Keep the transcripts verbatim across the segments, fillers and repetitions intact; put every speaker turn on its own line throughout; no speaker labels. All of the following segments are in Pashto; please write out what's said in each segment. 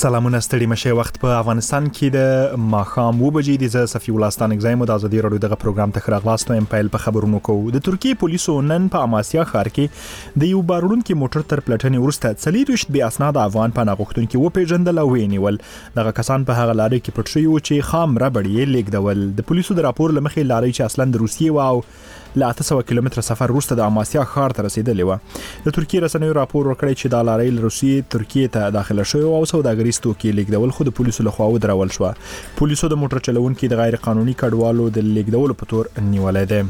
سلامونه ستړي مشه وخت په افغانستان کې د ماخام و بجې د ز صفی الله ستان اگزایم د ازادي رادیو دغه پروګرام ته خراغلاستو ام پایل په خبرونو کو د ترکیه پولیسو نن په اماسیا ښار کې د یو بارونکو موټر تر پلټنې ورسته څلیروشت بیا اسناد افغان پناه غوښتونکو و پیژندل او وینیول دغه کسان په هغه لارې کې پټ شوی و چې خام ربړې لیکدول د پولیسو د راپور لمخې لارې چې اصلا د روسیې و او له اته سوه کیلومتره سفر وروسته د اماسیا ښار ته رسیدلې و د ترکیه رسنیو راپور ورکړی چې د لارې له روسیې ترکیه ته داخله شوی او سوداګریز توکي لیکدول خو د پولیسو لخوا ودرول شو پولیسو د موټر چلوونکو د غیر قانوني کډوالو د لیکدول په تور نیولای دي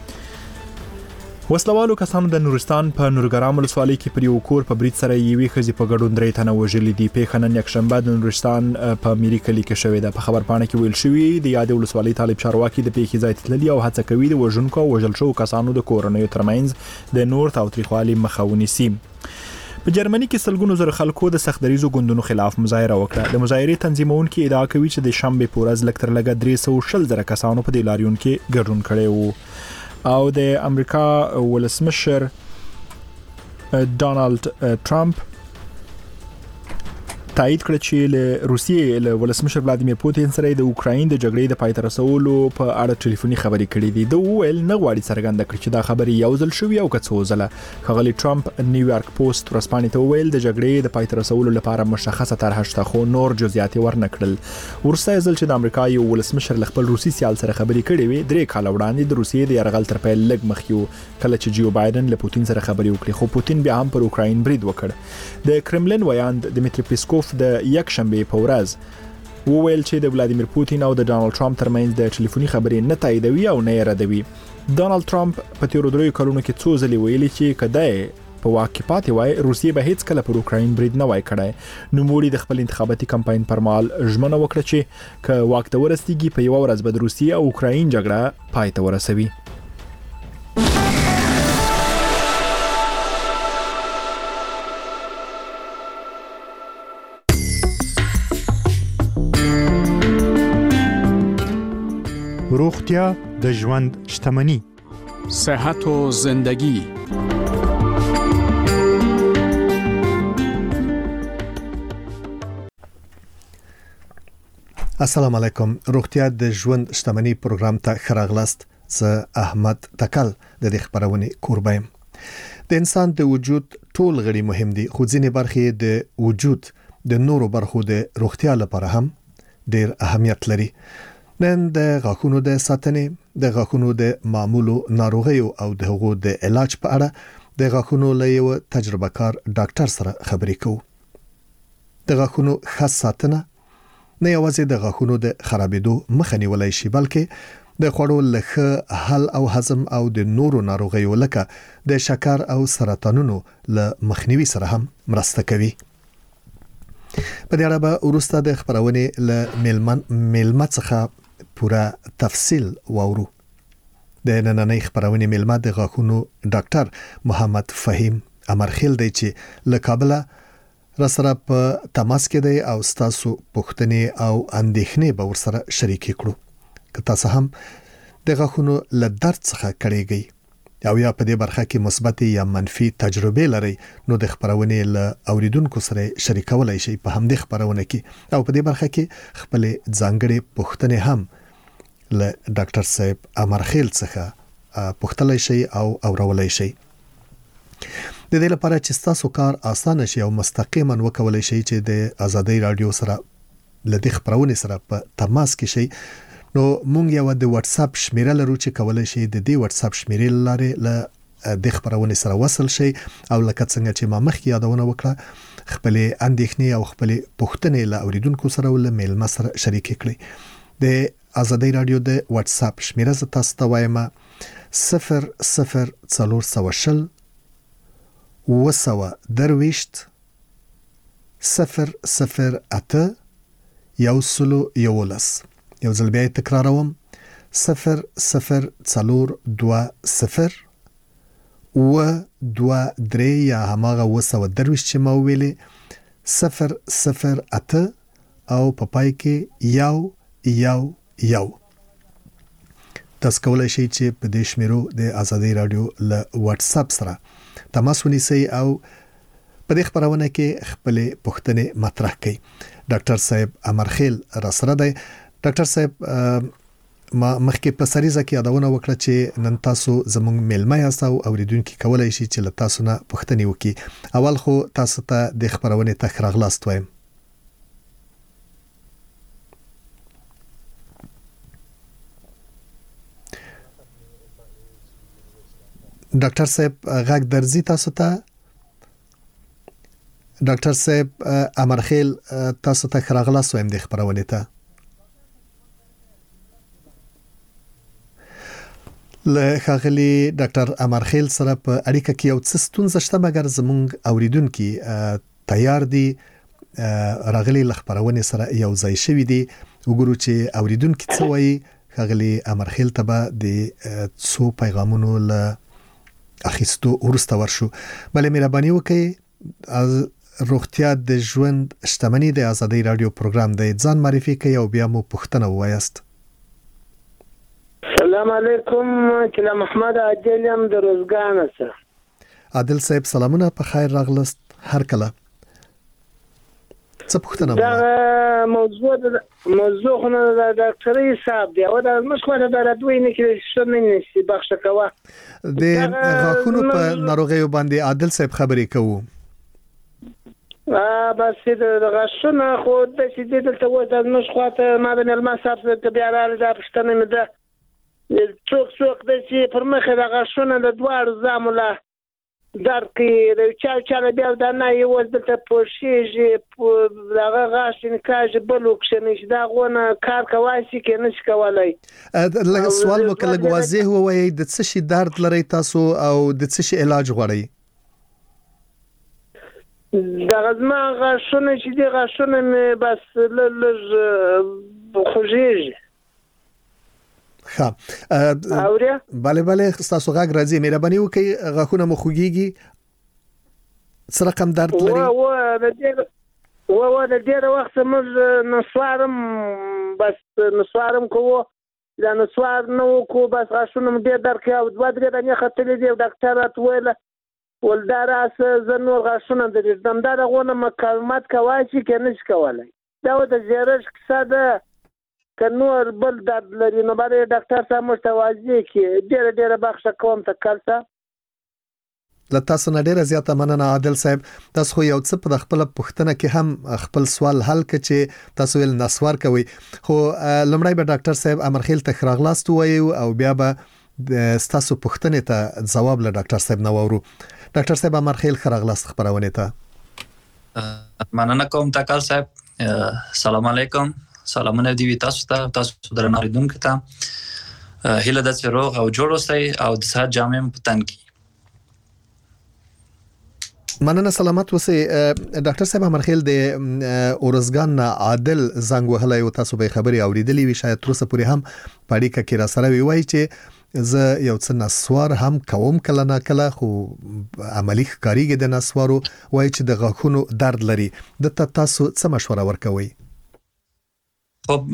وسلوالو کسانو د نورستان په نورګرام ولسوالۍ کې پر یو کور په بریټ سره یوې خزي په ګډون درې تنه وژلې دي په خنن یک شنبه د نورستان په میری کلی کې شوې ده په خبر پاڼه کې ویل شوی د یاد ولسوالۍ طالب چارواکي د پیښې ځای ته تللی او هڅه کوي د وژونکو او وژل شوو کسانو د کورنیو ترمنځ د نور تاوتریخوالي مخاوني سي په جرمني کې سلګونو زره خلکو د سختدریزو ګوندونو خلاف مظاهره وکړه د مظاهرې تنظیمونکو ادعا کوي چې د شنبه پورز لکتر لګه درې سوه شل زره کسانو په د لاریون کې ګډون کړي وو او د امریکا ولسمشر ډونالد ټرمپ تایید کړ چې له روسیې له ولسمشر ولادیمیر پوتین سره د اوکراین د جګړې د پای ته رسولو په اړه ټلیفوني خبرې کړې دي د ویل نه غواړي څرګنده کړي چې دا خبرې یو ځل شوې او کڅو ځله خغلی ټرمپ نیویارک پوسټ ورسپانې ته ویل د جګړې د پای ته رسولو لپاره مشخصه طرحه شته خو نور جزئیات ورنکړل ورسته ځل چې د امریکا یو ولسمشر خپل روسي سیال سره خبرې کړې وي درې کال وړاندې د روسیې د یرغل تر پیل لږ مخکې کله چې جیو بایدن له پوتین سره خبرې وکړي خو پوتین بیا هم پر اوکراین برید وکړ د کرملین ویاند دمیتری پیسکوف د یک شنبه په ورځ وویل چې د ولادیمیر پوتین او د ډونالد ټرمپ ترمنځ د ټلیفوني خبرې نه تاییدوي او نه ردوي ډونالد ټرمپ په تیرو درې کلونو کې څو ځلې ویلي چې کله په واقع پاتې وای روسیې به هیڅ کله پر اوکراین برید نه وای کړی نو موري د خپل انتخاباتي کمپاین پر مهال ژمنه وکړه چې ک واقع ته ورسیږي په یو ورځ به د روسیې او اوکراین جګړه پای ته ورسوي
روغتیا د ژوند شتمني
صحت و زندگی
السلام علیکم روغتیا د ژوند شتمني پروګرام ته خراغلاست ز احمد تکل د دې خبرونه کوربایم د انسان د وجود ټول غړي مهم دي خو ځینې برخې د وجود د نورو برخو د روغتیا لپاره هم ډېر اهمیت لري نن د غاښونو د ساتنې د غاښونو د معمولو ناروغیو او د هغو د علاج په اړه د غاښونو له یو تجربه کار ډاکټر سره خبرې کوو د غاښونو خاص ساتنه نه یوازې د غاښونو د خرابېدو مخه نیولای شي بلکې د خوړو له حل او هضم او د نورو ناروغیو لکه د شکر او سرطانونو له مخنیوي سره هم مرسته کوي په دې اړه به وروسته د خبرونه له میلمن میلمه څخه پورا تفصیل واورو د نننۍ خبرونه میلمه د غاښونو ډاکټر محمد فهیم امرخیل دی چې له کابل را سره په تماس کې دی او تاسو پوښتنې او اندېښنې به ورسره شریک کړو که تاسو هم د غاښونو له درد څخه کړيږئ او یا په دې برخه کې مثبت یا منفي تجربه لري نو د خبرونه له اوریدونکو سره شریکولای شي په همدې خبرونه کې او په دې برخه کې خپل ځانګړي پوښتنې هم له ډاکټر صاحب امرخیل څخه پوښتلای شي او اورولای شي د دې لپاره چې تاسو کار اسانه شي او مستقیما وکولای شي چې د ازادي رادیو سره لدې خبرونه سره په تماس کې شي نو مونږ یو د واتس اپ شمیره لرو چې کولای شي د دې واتس اپ شمیرې لاره له د خبرونه سره وصل شي او لکه څنګه چې ما مخکې یادونه وکړه خپل اندېښنې او خپل پوښتنې له اوریدونکو سره ول میل سره شریک کړئ د ازادي رادیو د واتس اپ شمیره ز تاسو ته وایم صفر صفر څلور سوه شل وسوه درويشت صفر صفر اته یو سلو یولس یو ځل بیا تکراروم صفر صفر څلور دوه صفر و دوه درې یا هماغه وسوه درويشت چې ما ویلې صفر صفر اته او په پای کې یو یو یو تاسو کولای شئ چې په دې شمیرو د ازادي رادیو له واتس اپ سره تماس ونیسئ او په دې خبرونه کې خپل پوښتنې مطرح کړي. ډاکټر صاحب امرخیل را سره دی. ډاکټر صاحب ما مخکې په سریزه کې یادونه وکړه چې نن تاسو زموږ میلمه یاست او اوریدونکو کولای شي چې له تاسو نه پوښتنې وکړي. اول خو تاسو ته د خبرونه ته ښه راغلاست وایم. ډاکټر صاحب غږ درځي تاسو ته؟ ډاکټر صاحب امرخیل تاسو ته ښه راغلاست وایم د خبرونه ته. له ښاغلي ډاکټر امرخیل سره په اړیکه کې یو څه ستونزه شته، مګر زموږ اوریدونکو تیار دي راغلي خبرونه سره یو ځای شوي دي. وګورو چې اوریدونکو څه وایي. ښاغلي امرخیل ته به د څو پیغامونو له اخیستو ورسته ورشو. بلې مهرباني وکړئ روغتیا د ژوند شتمنۍ د ازادي رادیو پروګرام دی. ځان معرفي کړئ او بیا مو پوښتنه ووایاست.
السلام علیکم. کله محمد عادل یم د روزګان سره.
عادل صاحب سلامونه، په خیر راغلست. هر کله څه پوښتنه
دا موضوع د موضوع خو د ډاکټري صاحب دی او د مشخصه د دوی نه کې څه نه نشي بخښه کوه.
د غاښونو په ناروغیو باندې عادل صاحب خبرې کوو.
ا بس د غاښونو خو د چې دلته و د مشخصه ما د ملما صاحب ته بیا راځي د پښتنه نه ده. څوک څوک د چې پر مخه د غاښونو د دوار زامله درکې د چا چا بیا د نه یو دلته پوښیږي دغه غاښ نکاج بلوک شنه دا غونه کار کواسي کې نش کولای.
لږ سوال مو کله واضح ووایي د څه شي درد لري تاسو او د څه شي علاج غواړئ؟
دغه ما غاښونه چې دی غاښونه بس لږ خوږیږي.
ها
اوریا
bale bale تاسو غږ راځي. مهرباني وکړئ غاښونه مو خوږیږي؟ څه رقم درد لري؟
و و د دې و و د دې وخت موږ نسوارم بس نسوارم کوو دا نسوار نو کو بس غاښونه دې درکې او دوه درې باندې خطلې دی ډاکټر اتویل ولداراس زنور غاښونه د دمدار غونه مکالمات کوي چې کنيش کولای. دا د زیرش کساده کنور بل درد لري نو باندې ډاکټر صاحب متوازی کې ډېر ډېر بخښه کوم ته کلته.
له تاسو نه ډېر زیاته مننه عادل صاحب. تاسو خو یو څه په خپل پوښتنه کې هم خپل سوال حل کړ چې تاسو ول نسوار کوي. خو لمړی به ډاکټر صاحب امرخیل ته خراغلاست وایو او بیا به تاسو پوښتنه ته جواب له ډاکټر صاحب نو ورو. ډاکټر صاحب امرخیل خراغلاست خبرونه ته.
مننه کوم تکل صاحب. سلام علیکم. سلامونه دی وی تاسو ته تاسو درناریدونکو ته هیله د روغ او جوړ اوسئ او د صحت جامع پتن کی.
مننه سلامت اوسئ. ډاکټر صاحب امرخیل د اورزګان عادل زنګ وهلای او تاسو به خبري اوریدلې وی شاید تر اوسه پورې هم پاړیکه کې را سره وی چې زه یو څه نسوار هم کوم کله نه کله خو عملی ښکاریږي د نسوارو وای چې د غاښونو درد لري. د تاسو څه مشوره ورکوي؟
خب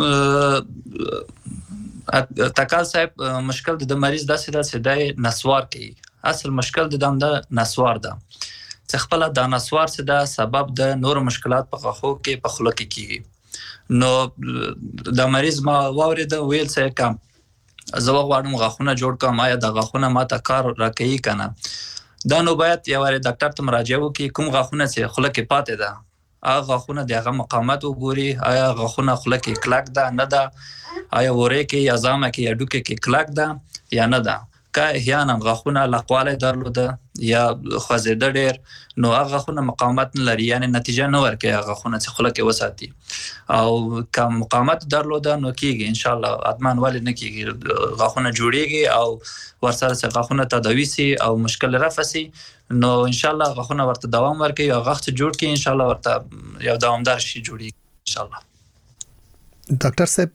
تکال صاحب مشکل د مریض داسې داسې د نسوار کوي. اصل مشکل د دم د نسوار ده چې خپل د نسوار څخه د سبب د نور مشکلات په غاښو کې په خوله کې کیږي. نو د مریض ما وورید ویل څه کم زه غواړم غاښونه جوړ کوم، آیا د غاښونه ماته کار راکوي کنه؟ دا نو باید یو وری ډاکټر ته مراجعه وکړي کوم غاښونه چې خوله کې پاتې ده هغه غاښونه دغه مقاومت وګوري، آیا غاښونه خوله کې کلک ده نه ده، آیا وره کې یا زامه کې یا ډوکه کې کلک ده یا نه ده. که احیانا غاښونه لقواله درلوده یا خوځیده ډېر نو هغه غاښونه مقاومت نه لري، یعنی نتیجه نه ورکوي هغه غاښونه چې خوله کې وساتي. او که مقاومت درلوده نو کېږي ان شاء الله ادمان ولې نه کېږي غاښونه جوړیږي او ورسره چې غاښونه تداوي سي او مشکل رفع سي نو ان شاء الله غاښونه ورته دوام ورکوي او غاښ جوړ کړي ان شاء الله ورته یو دوامدار شي جوړیږي ان شاء الله.
ډاکټر صاحب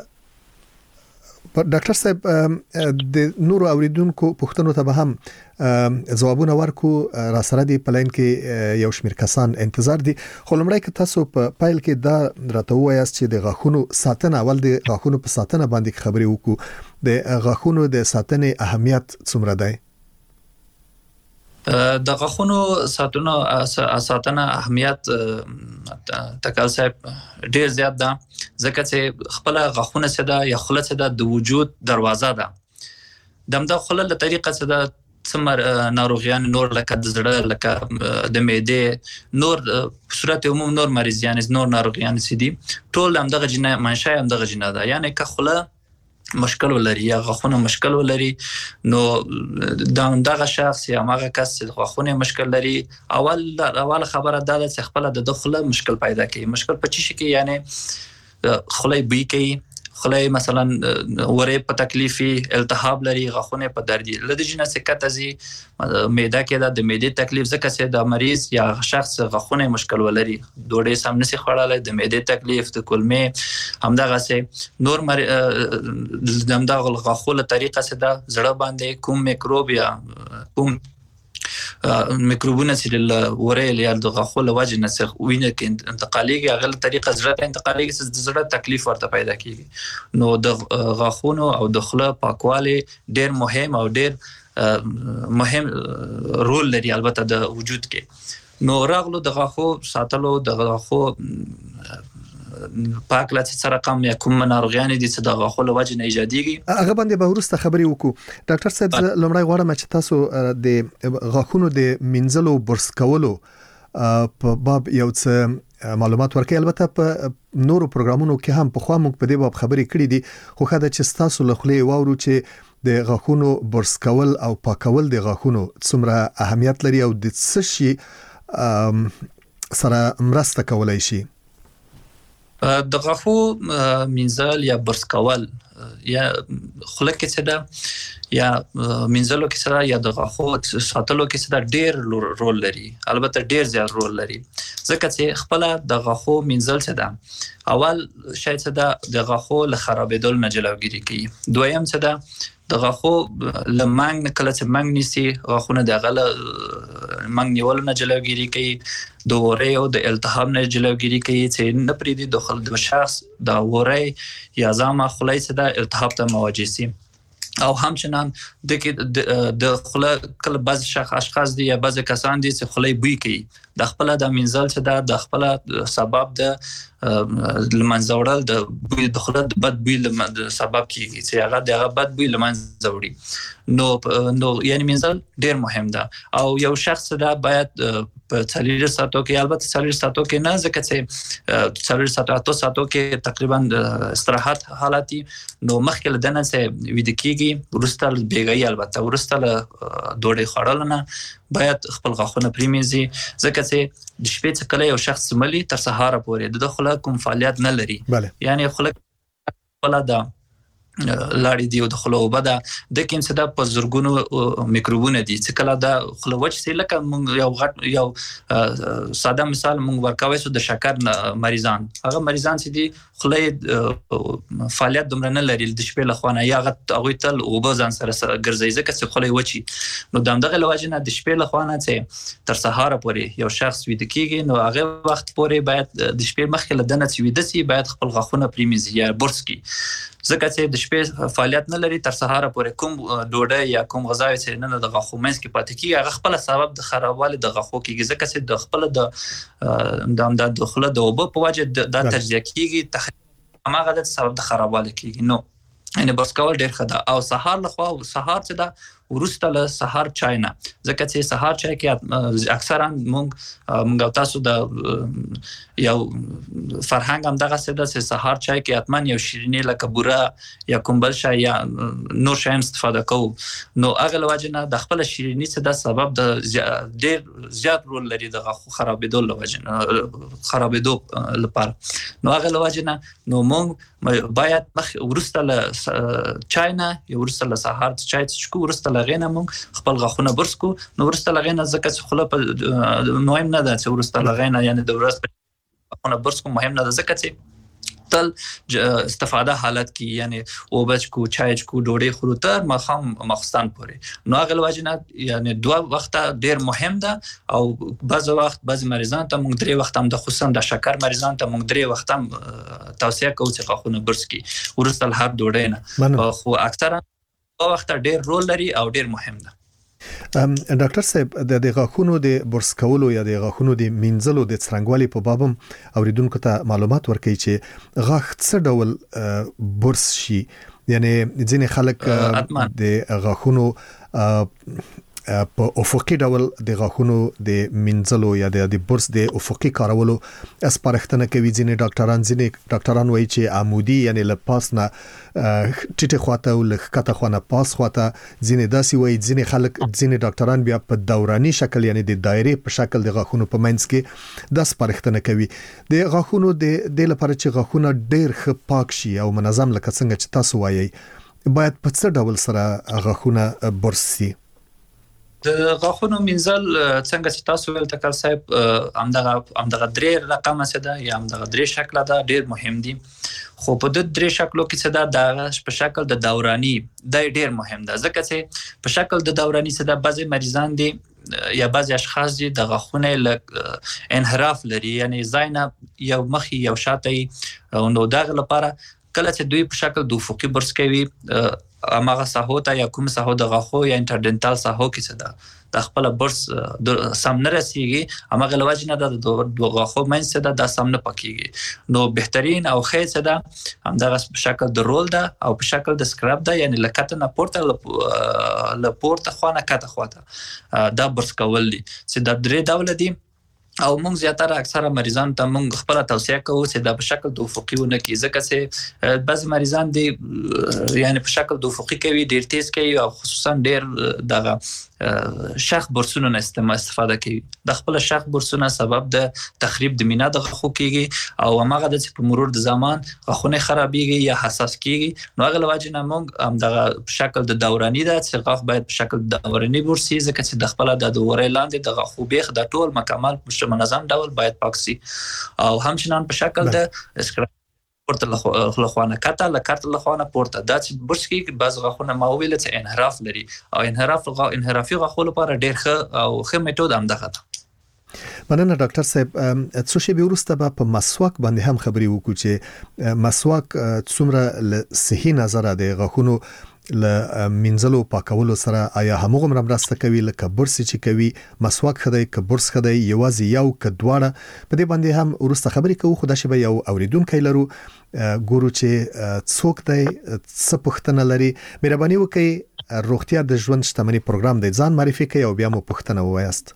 ډاکټر صاحب د نور اوریدونکو پوښتنو ته به هم ځوابونه ورکو. را سره دی په لاین کې یو شمېر کسان انتظار دي. خو لمړی که تاسو په پایل کې دا راته ووایاست چې د غاښونو ساتنه اول د غاښونو په ساتنه باندې خبرې وکړو. د غاښونو د ساتنې اهمیت څومره دی؟
د غاښونو ساتنه ساتنه اهمیت تکل صاحب ډیر زیات ده ځکه چې خپل غاښونه څه ده یا خوله څه ده د وجود دروازه ده دمدا خوله له طریقه څه ده څمر ناروغیان نور لکه د زړه لکه د معدې نور په صورت عموم نور مریضیان نور ناروغیان سي دي ټول هم دغه جنه منشأ هم دغه جنه ده یعنی که خوله مشکل ولري یا غاښونه مشکل ولري نو دا دغه شخص یا هغه کس چې غاښونه مشکل لري اول اول خبره دا ده چې خپل د دخله مشکل پیدا کوي مشکل په چی شي کې یعنی خله بوی کوي خله مثلا وره په تکلیفي التهاب لري غاښونه په دردي لدې جنه سکتازي معده کې دا د معده تکلیف ځکه چې د مریض یا شخص غاښونه مشکل ولري دوړې سم نشي خړاله د معده تکلیف د کولمې همدغه سه نور مر دمدغه غاښونه طریقه سه دا زړه باندې کوم میکروب یا کوم میکروبونه چې وره یا د غاښونو وجه نه وینه کې انتقاليږي هغه طریقه زړه ته انتقاليږي چې د زړه تکلیف ورته پیدا کیږي نو د غاښونو او د خله پاکوالی ډیر مهم او ډیر مهم رول لري البته د وجود کې نو راغلو د غاښو ساتلو د غاښو پاک لته سره کم یا کوم ناروغیان دي چې د غاښونو وجه نه ایجاديږي
هغه باندې به ورسته خبري وکړو ډاکټر صاحب لمړی غواړم چې تاسو د غاښونو د منځلو برس کولو په باب یو څه معلومات ورکړئ البته په نورو پروګرامونو کې هم په خوا موږ په دې باب خبري کړې دي خو خاله چې تاسو له خلې واورو چې د غاښونو برس کول او پاکول د غاښونو څومره اهمیت لري او د څه شي سره مرسته کولای شي
د غاښو منځل یا برس کول یا خله کې څه ده یا منځلو کې څه ده یا د غاښو ساتلو کې څه ده ډېر رول لري البته ډېر زیات رول لري ځکه چې خپل د غاښو منځل څه ده اول شاید څه ده د غاښو له خرابېدل نه جلوګیری کوي دویم څه ده د غاښو لمنګ کله چې منګ نيسي غاښونه د غل منګ نیول نه جلوګیری کوي د وره او د التهاب نه جلوګیری کوي چې نه پریدي د خل د شخص د وره یا زما خلای څه د التهاب ته مواجه سي او همچنان د د خله کله بعض شخص اشخاص دي یا بعض کسان دي چې خلای بوی کوي د خپل د منځل څه د خپل سبب د لمنځوړل د بوی د خله د بد بوی د سبب کیږي چې هغه د بد بوی لمنځوړي نو نو یعنی منځل ډیر مهم ده او یو شخص دا باید په څلور ساعتو کې البته څلور ساعتو کې نه ځکه چې څلور ساعتو ساعتو کې تقریبا استراحت حالتي نو مخکې له دنه چې وید کېږي ورسته بیګي البته ورسته دوړې خړل نه باید خپل غاښونه پریميزي ځکه چې د شپې څخه کله یو شخص ملي تر سهار پورې د خله کوم فعالیت نه لري یعنی خله ولا دا لاړې دی د خلو وبدا د کوم څه د پزرګونو میکروبونه دي چې کله دا خلوچ سي لکه مونږ یو غټ یو ساده مثال مونږ ورکوي سو د شکر مریضان هغه مریضان چې دي خلې فعالیت دومره نه لري د شپې لخوانه یا غت هغه تل وبزان سره ګرځي ځکه چې خلې وچی نو دغه لواجنه د شپې لخوانه چې تر سهار پورې یو شخص وید کیږي نو هغه وخت پورې باید د شپې مخکې لدنه چې وید سي باید خپل غاښونه پریميزي یا برس کی ځکه چې د شپې فعالیت نه لري تر سهار پورې کوم ډوډۍ یا کوم غذا چې نه د غاښو منځ کې پاتې کیږي هغه خپل سبب د خرابوالي د غاښو کېږي ځکه چې د خپل د د دخله د وبو په وجه د تجزیه کېږي هغه د سبب د خرابوالي کېږي نو ان برس کول ډیر ښه ده او سهار لخوا سهار چې دا ورسته له سهار چای نه ځکه چې سهار چای کې اکثرا مونږ مونږ تاسو د یو فرهنګ هم دغه څه د سهار چای کې اتمن یو شیرینی لکه بوره یا کومبل شای یا نور شای استفاده کوو نو هغه لوجنه د خپل شیرینی څه د سبب د ډیر زیات رول لري د غاښو خرابېدو لوجنه خرابېدو لپاره نو هغه لوجنه نو مونږ باید مخ ورسته له چای نه یا ورسته له سهار چای څښو ورسته لغینه مونږ خپل غاښونه برس کو نو ورسته لغینه ځکه چې خله په مهم نه ده چې ورسته لغینه یعنی د ورسته غاښونه برس کو مهم نه ده ځکه چې تل استفاده حالت کی یعنی او بچ کو چای کو ډوډۍ خورو تر مخام مخستان پورې نو هغه واجنه یعنی دوه وخت ډیر مهم ده او بعض وخت بعض مریضان ته موږ درې وخت هم د خصوصا د شکر مریضان ته موږ درې وخت هم توصیه کوو چې غاښونه برس کی ورسته هر ډوډۍ نه خو اکثرا په وخت ډیر رول لري او ډیر مهم ده
ډاکټر صاحب د غاښونو د برس کولو یا د غاښونو د مینځلو د څرنګوالي په بابم اوریدونکو ته معلومات ورکړي چې غاښ څه ډول برس شي، یعنی ځینې خلک د غاښونو په افقي ډول د غاښونو د مینځلو یا د برس د افقي کارولو اسپارښتنه کوي. ځینې ډاکټران ځینې ډاکټران وایي چې عمودي یعنی له پاس نه ټیټه خواته او له ښکته خوا پاس خواته، ځینې داسې وایي، ځینې خلک ځینې ډاکټران بیا په دوراني شکل یعنی د دایرې په شکل د غاښونو په منځ کې د اسپارښتنه کوي. د غاښونو د د لپاره چې غاښونه ډېر ښه پاک شي او منظم لکه څنګه چې تاسو وایي، باید په څه ډول سره غاښونه برس شي؟
د غاښونو مینځل څنګه چې تاسو ویل تکل صاحب همدغه همدغه درې رقمه څه ده یا همدغه درې شکل ده، ډېر مهم دي. خو په د درې شکلو کې څه ده، د په شکل د دوراني دا ډېر مهم ده، ځکه چې په شکل د دوراني څه ده، بعضی مریضان دي یا بعضی اشخاص دي د غاښونه له انحراف لري، یعنی ځای نه یو مخې یو شاته، نو دغه لپاره کله چې دوی په شکل د افقي برس کوي، اماغه ساحو ته یا کوم ساحو د غاښو یا انټرډنټال ساحو کې څه ده د خپل برس سم نه رسیږي، اماغه لوجه نه د دوه غاښو منځ څه ده دا سم نه پکېږي. نو بهترین او ښه څه ده همدغه په شکل د رول ده او په شکل د سکراب ده، یعنی له کته نه پورته له پورته خوا نه کته خوا ته دا برس کول دي چې د درې ډوله دي. او موږ زیاتره اکثره مریضان ته موږ خپل توصیه کوو چې دا په شکل د افقي ونه کی، ځکه چې بعض مریضان دي یعنی په شکل د افقي کوي، ډیر تیز کوي او خصوصا ډیر دغه شخ برسونو نه استفاده کوي. د خپل شخ برسونو سبب د تخریب د مینا د غاښو کیږي او هغه د په مرور د زمان غاښونه خرابېږي یا حساس کیږي. نو هغه لوجه نه موږ هم دغه په شکل د دوراني ده چې غاښ باید په شکل د دوراني برسي، ځکه چې د خپل د دورې لاندې د غاښو بیخ د ټول مکمل په منظم ډول باید پاک سي، او همچنان په شکل د اسکراب پورته لخوانه کته لکارت لخوانه پورته دا چې برس کې بعض غاښونه ما ویل چې انحراف لري، او انحراف غا انحرافي غاښو لپاره ډېر ښه او ښه میتود هم دغه ده.
مننه ډاکټر صاحب. څو شی به وروسته به په مسواک باندې هم خبرې وکړو چې مسواک څومره له صحي نظره د غاښونو له منځلو پاکولو سره آیا همغه مرسته کوي لکه برس چې کوي؟ مسواک خدای ک برس خدای یوازې یو ک دواړه په دې باندې هم ورسته خبرې کوو. خو دا شی به یو اوریدونکو لرو ګورو چې څوک دی څه پوښتنه لري. مهرباني وکړئ روغتیا د ژوند شتمنۍ پروګرام دی، ځان معرفي کړئ او بیا مو پوښتنه ووایاست.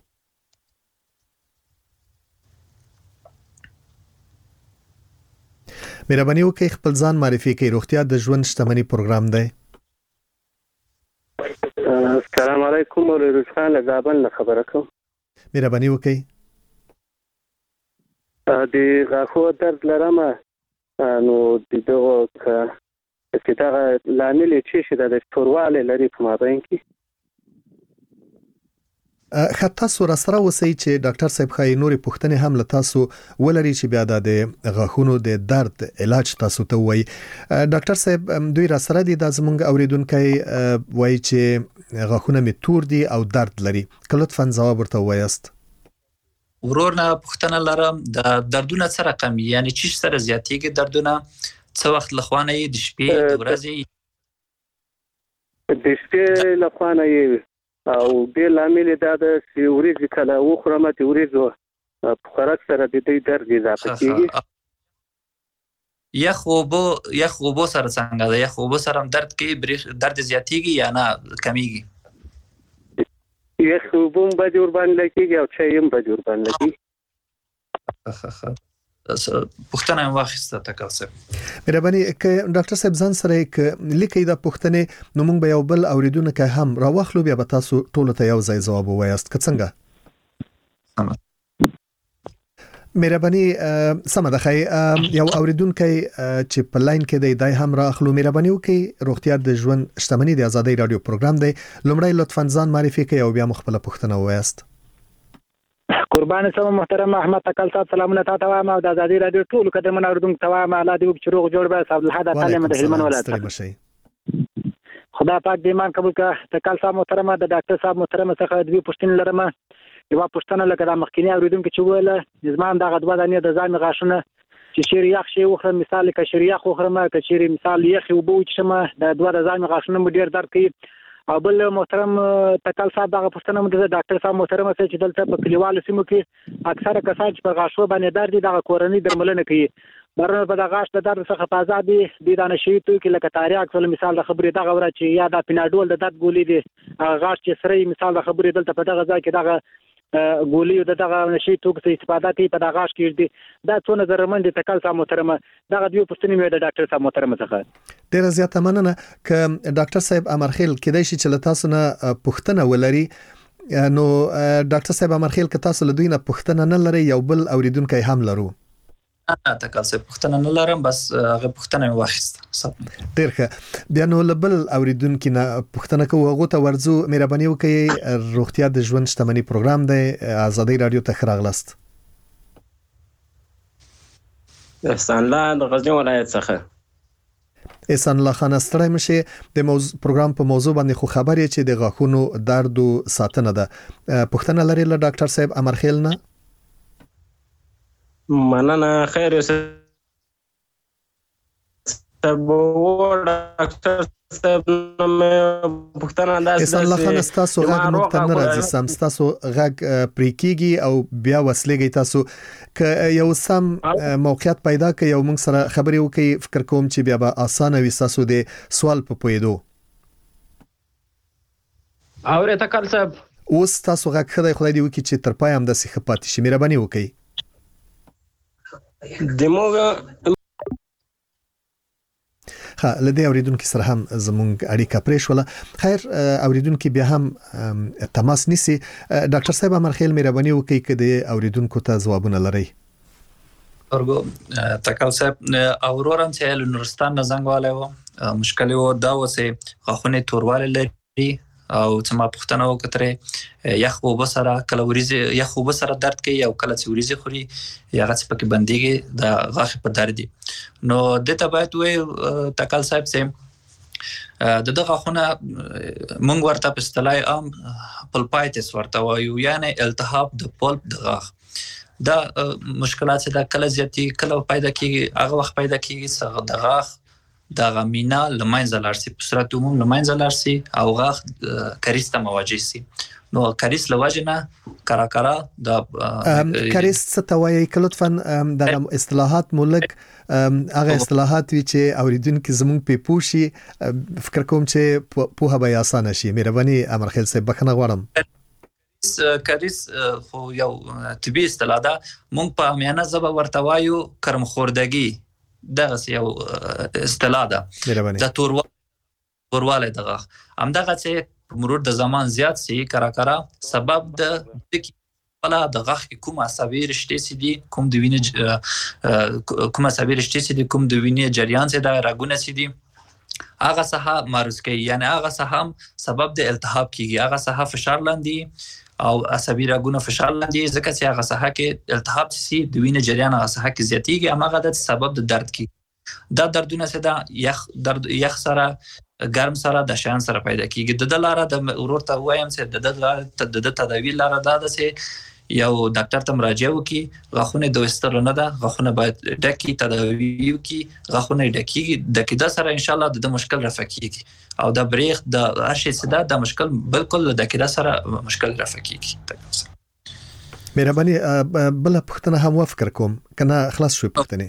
مهرباني وکړئ خپل ځان معرفي کړئ. روغتیا د ژوند شتمنۍ پروګرام دی.
السلام علیکم، ولید خان له زابل نه خبره کوم.
مهرباني وکړئ.
د غاښو درد لرم، نو د دغه چې دا لامل چې شي د ستورواله لري په مابین کې.
خطا سره سره وسی چې ډاکټر صاحب خای نوري پوښتنه هم له تاسو ولري چې بیا د غاښونو د درد علاج تاسو ته وای. ډاکټر صاحب دوی را سره دي د زمونږ اوریدونکو وای چې غاښونه می تور دي او درد لري، کله ځواب ورته وایست.
ورورنا پوښتنه لرم د دردونه سره رقم یعنی چې سره زیاتېږي دردونه څو وخت لخوانه د شپې د ورځې
د شپې لخوانه یې او د لامل دا د سیوري کله وخرمه د ورځو په خوراک سره د دې درد اضافه کیږي.
یخ وبو یخ وبو سره څنګه ده؟ یخ وبو سره درد کې درد زیاتېږي یا نه کمیږي؟
یخ وبو به جوړ باندې کیږي او چایم به جوړ باندې کیږي.
پوښتنه واخیسته تکل صاحب.
مهرباني ک ډاکټر صاحب ځان سره ک لیکي دا پوښتنه نو موږ به یو بل اوریدونکو هم راوخلو بیا به تاسو ټول ته یو ځای جواب وایاست که څنګه؟ مهرباني سم ده خی یو اوریدونکو چې په لاین کې دی دای هم راخلو. مهرباني وکړئ روغتیا د ژوند شتمنۍ د ازادۍ رادیو پروګرام دی. لومړی لطفا ځان معرفي کړئ او بیا مخبل پوښتنه وایاست.
قربان سم محترم احمد تکل صاحب سلامونه تاسو ته او د ازادي رادیو ټول قدمونه اوردونکو ته وایم الله دې وکړي روغ جوړ به صاحب الحد تعالی د هلمند ولایت. خدا پاک دې ایمان قبول کړه. تکل صاحب محترم د ډاکټر صاحب محترم څخه دوی پوښتنه لرم. یو پوښتنه لکه د مخکینی اوریدونکو چې ویل زمان د غدوه د نه د ځان غاښونه چې شیر یخ شي وخره مثال کې شیر یخ وخره ما کې شیر مثال یخ وبو چې ما د دوه د ځان غاښونه ډیر درد کوي او بل محترم تکل صاحب دغه پوښتنه مو د ډاکټر صاحب محترم سره چې دلته په کلیوالو سیمو کې اکثره کسان چې په غاښو باندې درد دي دغه کورنۍ درملنه کوي برنه په دغه غاښ د درد څخه په آزاد دي د دانشي توکي لکه تاریاک ول مثال د خبرې دغه ور چې یا د پیناډول د درد ګولې دي غاښ چې سره مثال د خبرې دلته په دغه ځای کې دغه ګولې د دغه نشي توکو څخه استفاده کوي په دغه غاښ کې دي دا څونه زرمن دي تکل صاحب محترمه دغه دوی پوښتنې مې د ډاکټر صاحب محترمه څخه
ډیره زیاته مننه ک ډاکټر صاحب امرخیل کېدای شي چې تاسو نه پوښتنه ولري نو ډاکټر صاحب امرخیل ک تاسو له دوی نه پوښتنه نه لري یو بل اوریدونکو هم لرو
نه تکل صاحب پوښتنه نه لرم بس هغه پوښتنه مې واخیسته
ډیر ښه بیا نو له بل اوریدونکو نه پوښتنه کوو هغه ته ورځو مهرباني وکړئ روغتیا د ژوند شتمنۍ پروګرام دی آزادۍ رادیو ته راغلاست
احسان الله د غزنی ولایت څخه
احسان الله خان ستړی مشه د موضوع پروګرام په موضوع باندې خو خبرې چې د غاښونو درد او ساتنه ده پوښتنه لري له ډاکټر صاحب امرخیل نه
مننه خیر اوسه تبو ډاکټر صاحب نو پښتنه انداز
احسان الله خان تاسو غږ مختن راځي سم تاسو غږ پریکيږي او بیا وسلېږي تاسو ک یو سم موقعیت پیدا ک یو موږ سره خبرې وکي فکر کوم چې بیا به اسانه وي تاسو د سوال په پویدو
اورې تکل صاحب
اوس تاسو غږ خدای خدای دی وکي چې تر پای هم د سیخ پاتې شي مهرباني وکي
دموږ
ها لدې اوریدونکو سره هم زمونږ اړیکه پرې شوله خیر اوریدونکو بیا هم تماس نیسي ډاکټر صاحب امرخیل مهرباني وکړئ کده اوریدونکو ته ځوابونه لري
ورګو تکل صاحب اورورم چې له نورستان نه زنګ والو مشکل و دا وسه غاخونه تورواله لري او چې ما پښتنه وکړه یخ او بسره کله وریزه یخ او بسره درد کوي او کله چې وریزه خوري یا غڅ پکې بنديږي د غاخ په درد دي نو د تبعت وې تکل صاحب سم د دغه غاخونه مونږ ورته په اصطلاح عام پلپایتس ورته وایو یعنی التهاب د پلپ د غاخ دا مشکلات چې دا کله زیاتی کله پیدا کیږي هغه وخت پیدا کیږي د غاخ دا غمینا لمنځه لارسي په صورت عموم لمنځه لارسي او غاخ کریس ته مواجه سي نو کریس لواجنه کرا کرا د
کریس ستوي کلطفا د اصطلاحات مولک هغه اصطلاحات وی چې اوریدونکو زمونږ په پوشي فکر کوم چې په هغه آسان شي مهرباني امرخیل صاحب بخنه غواړم
کریس خو یو طبي اصطلاح ده مونږ په میانه زبا ورته وایو کرم خوردگی دغه یو اصطلاح ده د تورواله دغه همدغه چې مرور د زمان زیات سي کرا کرا سبب د بلا د غاخ کوم عصبي رشتې سي دي کوم د وینې کوم عصبي رشتې سي دي کوم د وینې جریان سي د راګونه سي دي هغه صحه مارز کوي یعنی هغه صحه سبب د التهاب کیږي هغه صحه فشار لاندې او عصبي راګونه فشار لاندې ځکه چې هغه صحه کې التهاب سي د وینې جریان هغه صحه کې زیاتیږي هغه د سبب د درد کی دا دردونه سره د یخ درد یخ سره ګرم سره د شان سره پیدا کیږي د دلاره د ورور ته وایم چې د د د تداوی لاره دا ده چې یو ډاکټر ته مراجعه وکي غاخونه د وستر نه ده غاخونه باید ډکی تداوی وکي غاخونه ډکی د کده سره ان شاء الله د مشکل رفع کیږي او د بریخ د هرشي صدا د مشکل بالکل د کده سره مشکل رفع کیږي
مهرباني بل پښتنه هم وفکر کوم کنه خلاص شو پښتنه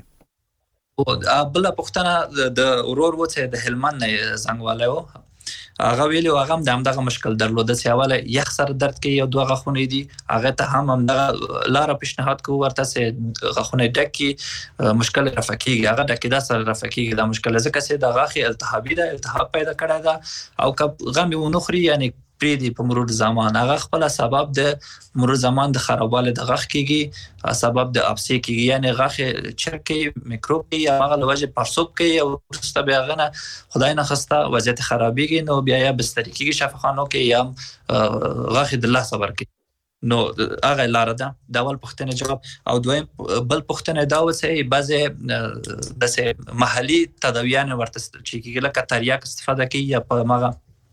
او بل پښتنه د ورور وته د هلمند نه زنګ والو هغه ویلي هغه هم دغه مشکل درلوده چې اوله یخ سره درد کوي او دوه غاخونه دي هغه ته هم هم لار پیشنهاد کوو ورته چې غاخونه ډکی مشکل رفع کیږي هغه ډکی دا سره رفع کیږي دا مشکل ځکه چې د غاخي التهابي ده التهاب پیدا کړی دا او کب غم ونخري یعنی پریدي په مرور زمان هغه خپل سبب د مرور زمان د خرابواله د غاخ کیږي سبب د ابسي کیږي یعنی غاخ چرکی میکروب یا هغه لوجه پرسوب کوي او ست بیا غنه خدای نه خسته وضعیت خرابېږي نو بیا یا بستر کیږي شفاخانو کې یا غاخ د الله صبر کوي نو هغه لار ده دا ول پښتنه جواب او دویم بل پښتنه دا وسه بعضه د محلي تداویان ورته چې کیږي لکه تریاک استفاده کوي یا په مغه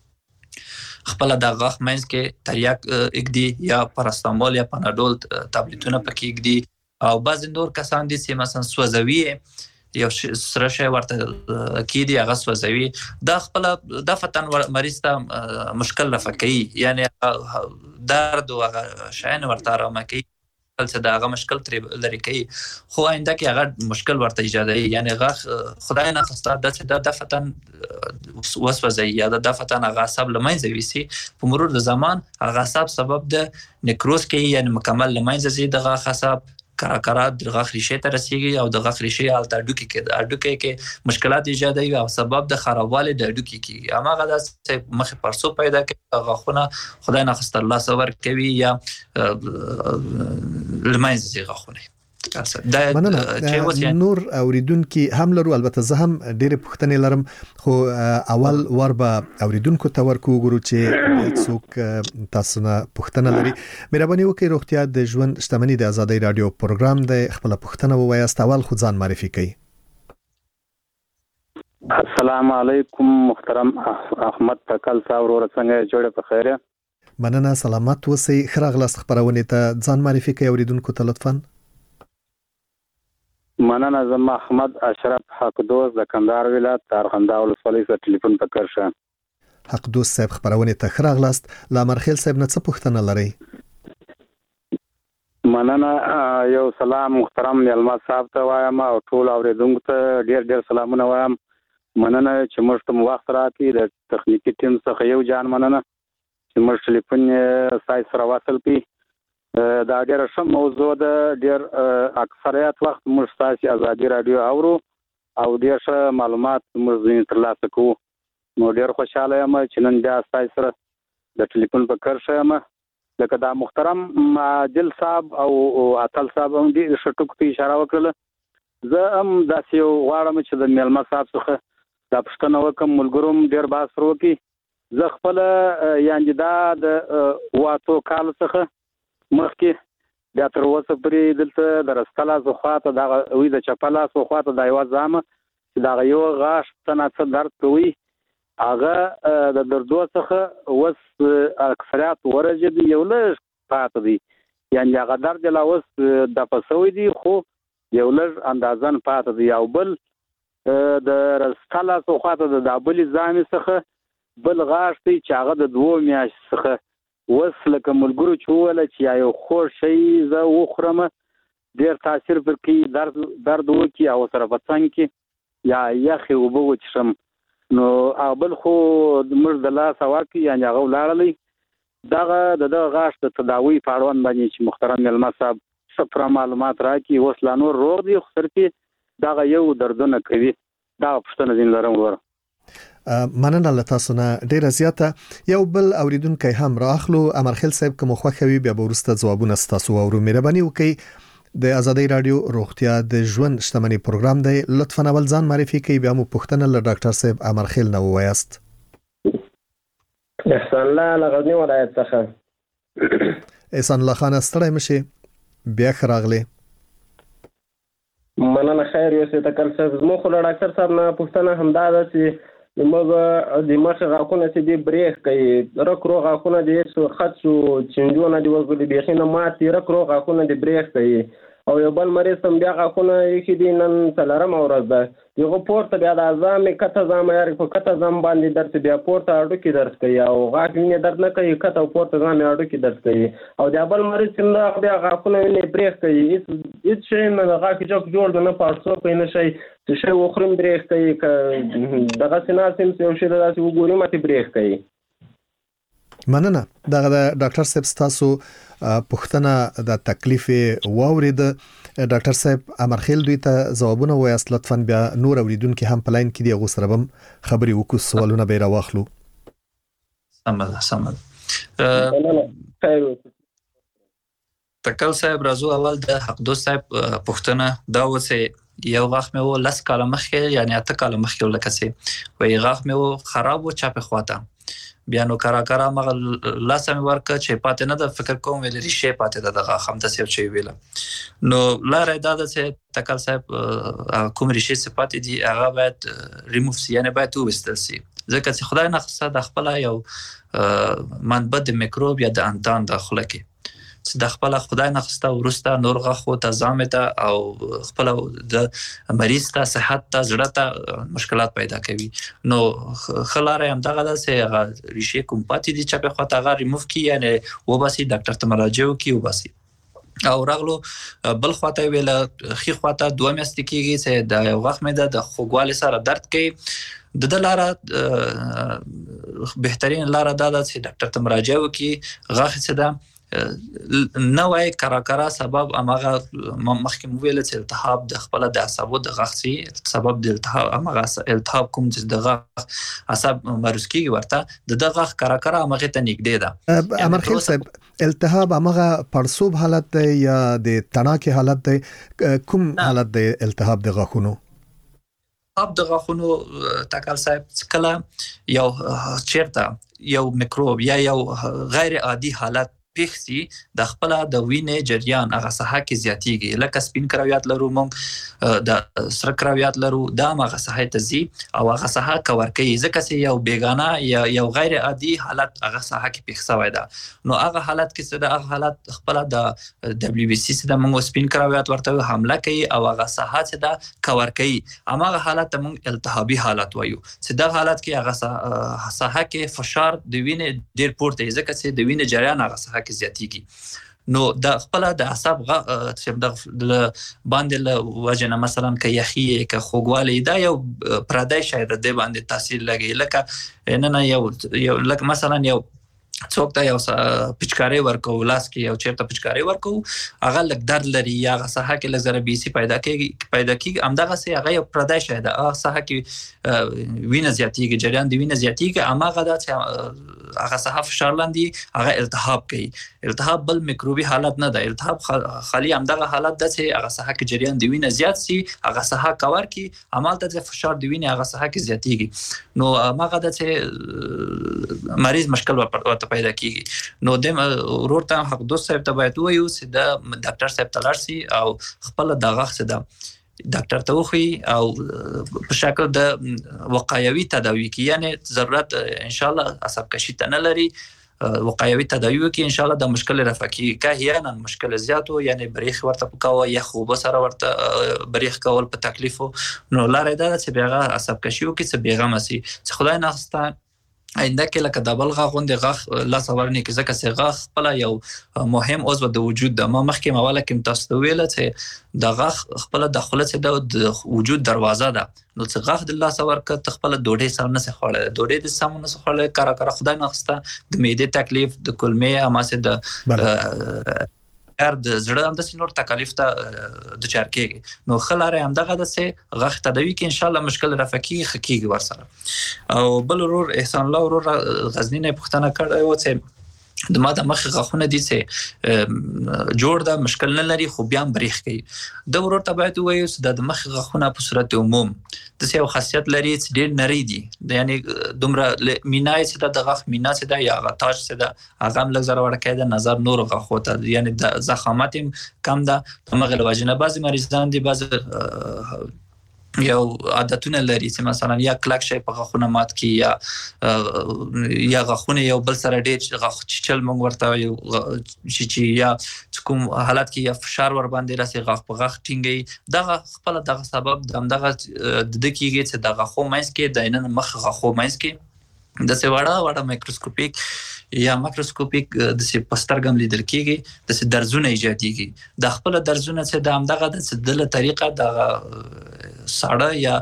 خپل د غاخ مینس کې تریاک اګدي یا پاراستامول یا پاناډول ټابلیټونه پکې اګدي او بعض نور کسان دي چې مثلا سوځوي یو سره شی ورته کیدی هغه سوځوي دا خپل د فتن مریض ته مشکل رفع کوي یعنی درد او هغه شاین ورته آرامه کوي چې دا هغه مشکل ترې لري کوي خو آینده کې هغه مشکل ورته ایجادوي یعنی هغه خدای نه خواسته د د فتن وسوځي یا د فتن هغه عصب له منځه ویسي په مرور د زمان هغه عصب سبب د نیکروز کوي یعنی مکمل له منځه ځي دغه عصب کرا کرا د غاښ ریشې ته رسیږي او د غاښ ریشې حالت اډوکي کې د اډوکي کې مشکلات ایجادوي او سبب د خرابوالي د اډوکي کې هماغه د مخ پرسو پیدا کوي غاښونه خدای نه خواسته الله صبر کوي یا لمایز ځي غاښونه
مننه نور اوریدونکو هم لرو البته زه هم ډېر پوښتنې لرم خو اول ور به اوریدونکو ته ورکو ګورو چې څوک تاسو نه پوښتنه لري مهرباني وکړئ روغتیا د ژوند شتمنۍ د آزادۍ رادیو پروګرام د خپل پوښتنه ووایاست اول خو ځان معرفي کړئ
السلام علیکم محترم احمد تکل صاحب ورور څنګه جوړه په خیره
مننه سلامت اوسئ خراغلاست خبرونه ته ځان معرفي کړئ اوریدونکو ته لطفا
مننه زم احمد اشرف حقدوس د کندهار ولایت تارخنده ولسوالۍ څخه ټلیفون پکړشه
حقدوس صاحب خبرونه ته خراغلاست لا مرخیل صاحب نه څه پوښتنه لري
مننه یو سلام محترم یلما صاحب ته وایم او ټول اوریدونکو ته ډیر ډیر سلامونه وایم مننه چې موږ ته وخت راکړي د تخنیکی ټیم څخه یو جان مننه چې موږ ټلیفون سای سره وصل کړي دا ډېر ښه موضوع ده ډېر اکثریت وخت موږ ستاسو ازادي رادیو اورو او ډېر ښه معلومات موږ ځینې ترلاسه کوو نو ډېر خوشاله یم چې نن بیا ستاسو سره د ټلیفون په کرښه یم لکه دا محترم عادل صاحب او اتل صاحب هم ډېر ښه ټکو ته اشاره وکړله زه هم داسې یو غواړم چې د میلمه صاحب څخه دا پوښتنه وکړم ملګرو هم ډېر بحث وکړي زه خپله یعنې دا د اوه اتو کالو څخه مخکې بیا تر اوسه پورې دلته د رستلاس خواته دغه وي د چپلاس خواته د یوه ځامه چې دغه یو غاښ ته نه څه درد کوي هغه د دردو څخه اوس اکثریت ورجې یو لږ پاتې دي یعنې هغه درد لا اوس دفع شوی دی خو یو لږ اندازن پاتې دی او بل د رستلاس خواته د بلې ځامې څخه بل غاښ دی چې هغه د دوو میاشتو څخه وس لکه ملګرو چې وویله چې یو خوږ شی زه وخورم ډېر تاثیر پر کوي درد درد وکړي او سره په څنګ کې یا یخې اوبه وڅښم نو بل خو موږ د لاسه ورکړي یعنې هغه ولاړلی دغه د دغه غاښ د تداوي په اړوند باندې چې محترم میلمه صاحب څه پوره معلومات راکړي اوس لا نور روغ دی خو سر کې دغه یو دردونه کوي دغه پوښتنه ځینې لرم وروره
مننه له تاسو نه ډیره زیاته یو بل اوریدونکو هم راخلو امرخیل صاحب کوم خوښوي بیا ورسته ځوابونه تاسو ورو مهرباني وکړئ د آزادۍ رادیو روغتیا د ژوند شتمنۍ پروګرام دی لطفا اول ځان معرفي کړئ بیا مو پوښتنه له ډاکټر صاحب امرخیل نه ووایاست
احسان الله له غزنی ولایت څخه
احسان الله خان ستړی مشه بیا خراغله
مننه خیر یو څه تکل صاحب مو خو ډاکټر صاحب نه پوښتنه همدا ده چې موږ د مخ غاښونه چې دی بریک کوي رک رو غاښونه دی څو خط شو چنجونه دی وګړي بيخینه ماتي رک رو غاښونه دی بریک کوي او یو بل مریض هم بیا غاښونه یې دي نن څلورم ورځ ده یو پورته بیا د اعظم کته ځم یاري په کته ځم باندې درته بیا پورته اډو کې درس کوي او غاښ ویني درد نه کوي کته پورته ځم اډو کې درس کوي او دا بل مریض چې بیا غاښونه ویني بریک کوي هیڅ شي نه غاښ جوړ جوړ نه پارسو کوي نه شي چې شی وخرم بریک کوي دغه سیناسیم یو شی داسې وګوري ماته بریک کوي
مننه دغه ډاکټر صاحب تاسو پوښتنه د تکلیف واورید ډاکټر صاحب امرخیل دوی ته ځوابونه وایاست لطفا بیا نور اوریدونکو هم په لاین کې دی غو سره هم خبري وکړو سوالونه به راوخلو
سمد سمد تکل صاحب راځو اول د حقدوس صاحب پوښتنه دا وڅه یو غاښ مې و لس کاله مخکې یعنی اته کاله مخکې ولکسي وای غاښ مې و خراب و چاپه خواته بیا نو کرا کرا مغه لاسه مې ورکه چې پاتې نه د فکر کوم ویل ریشه پاتې د دغه خم د سیو چي ویل نو لاره دا د چې تکل صاحب کوم ریشه صفات دي هغه باید ریموف سي یعنی باید وستل سي ځکه چې خدای نه خصه د خپل یو منبع د میکروب یا د انتان داخله کې چې د خپل خدای نه خسته ورسته نور غخو ته زامته او خپل د مریض ته صحت ته زړه ته مشکلات پیدا کوي. نو خلاره هم دغه د سه ریشه کوم پاتې دي چې په خاطر غا ریموف کی یعنی وباسي ډاکټر ته مراجعه وکي وباسي. او رغلو بل خواته ویل خي خواته دوه میاشتې کېږي چې د یو غاښ مې د خوګوالي سره درد کوي. د د لاره بهترین لاره دا ده چې ډاکټر ته مراجعه وکي. غاښ څه ده نه وای کرا کرا سبب امغه مخکې ویل چې التهاب د خپل د عصبو د غاښ سبب د التهاب امغه التهاب کوم چې د غاښ عصب مروز کیږي ورته د غاښ کرا کرا امغه ته نږدې ده.
امر خیل صاحب التهاب امغه پړسوب حالت دی یا د تڼاکې حالت دی؟ کوم حالت دی التهاب د غاښونو؟
التهاب د غاښونو تکل صاحب کله یو چیرته یو میکروب یا یو غیر عادي حالت پیښسي د خپل د وینې جریان هغه ساحه کې زیاتیږي. لکه سپین کرویات لرو موږ د سره کرویات لرو دا هغه ساحه ته زی او هغه ساحه کور کوي ځکه چې یو بیگانه یا یو غیر عادي حالت هغه ساحه کې پیښ ده. نو هغه حالت کې څه د هغه حالت خپل د دبليو بي سي څخه موږ سپین کرویات ورته حمله کوي او هغه ساحه چې دا کور کوي هغه حالت موږ التهابي حالت وایو چې دا حالت کې هغه ساحه کې فشار د وینې ډیر پورته ځکه چې د وینې جریان هغه ساحه کې زیاتیږي. نو د خپل د عصب غ چې د باندې له وجنه مثلا ک یخی ک خوګوالی دا یو پردای شاید د باندې تاثیر لګي. لکه نه نه یو یو لکه مثلا یو څوک ته یو پچکاری ورکو لاس کې یو چیرته پچکاری ورکو هغه لک درد لري یا هغه ساحه کې لږ زره بي سي پیدا کیږي پیدا کیږي همدغه سي هغه یو پردای شاید هغه ساحه کې وینه زیاتیږي جریان د وینه زیاتیږي هغه د هغه ساحه فشار لاندې هغه التهاب کوي. التهاب بل میکروبي حالت نه ده. التهاب خالی همدغه حالت ده چې هغه ساحه کې جریان د وینه زیات سي هغه ساحه کور کی عمل ته فشار د وینه هغه ساحه کې زیاتیږي. نو هغه د چې مریض مشکل ورته پیدا کیږي. نو د ورور ته حق دوست صاحب ته باید وایو چې د ډاکټر صاحب ته لاړ شي او خپل دغه څه ده ډاکټر ته وخی او په شکل د وقایوي تداوی کې یعنی ضرورت ان شاء الله عصب کشی ته نه لري وقایوي تداوی کې ان شاء الله د مشکل رفقي که هیانا مشکل زیاتو یعنی بریخ ورته پکاوه یا خوب سره ورته بریخ کول په تکلیفو نو لاره ده چې بیغه عصب کشیو کې څه بیغه مسي چې خدای نه خسته آینده کې لکه د بل غاښ غوندې غاښ لاس ورنې کې ځکه چې غاښ خپله یو مهم عضو د وجود ده. ما مخکې موله کې تاسو ته ویله چې د غاښ خپله د خوله چې ده د وجود دروازه ده. نو چې غاښ د لاس ورکړه ته خپله ډوډۍ سم نسې خوړلی ډوډۍ د سم نسې خوړلی کاره کاره خدای نه خسته د معدې تکلیف د کلمې هماسې د د زړه هم د نور تکلیف ته د چار کېږي. نو خلاره هم دغه د سه غاښ تداوی کې ان شاء الله مشکل رفقي خکېږي ورسره. او بل ورور احسان الله ورور غزنی نه پښتنه کړی و چې د ما د مخ غاښونه دي چې جوړ ده مشکل نه لري خو بیا بریخ کوي. د ورور ته باید وایو چې د مخ غاښونه په صورت عموم د یو خاصیت لري چې ډېر نری دي یعنی دومره مینای چې د غاښ مینا چې د یا غتاج چې د هغه هم لږ زره ورکه ده نظر نور غاښو ته یعنی د زخامت کم ده په مغل واجنه بعضی مریضان دي بعضی یو عادتونه لري چې مثلا یا کلک شي په غاښونه مات کی یا یا غاښونه یو بل سره ډېر غاښ چل مونږ ورته یو چې یا کوم حالت کې یا فشار ور باندې راسي غاښ په غاښ ټینګي دغه خپل دغه سبب دغه د دقیقې چې د غاښو مینس کې د نن مخ غاښو مینس کې د سوړه وړه مایکروسکوپیک یا ماکروسکوپیک د سي پسترګم لیدل کېږي د سي درزونه ایجاديږي د خپل درزونه چې د همدغه د دله طریقه د ساړه یا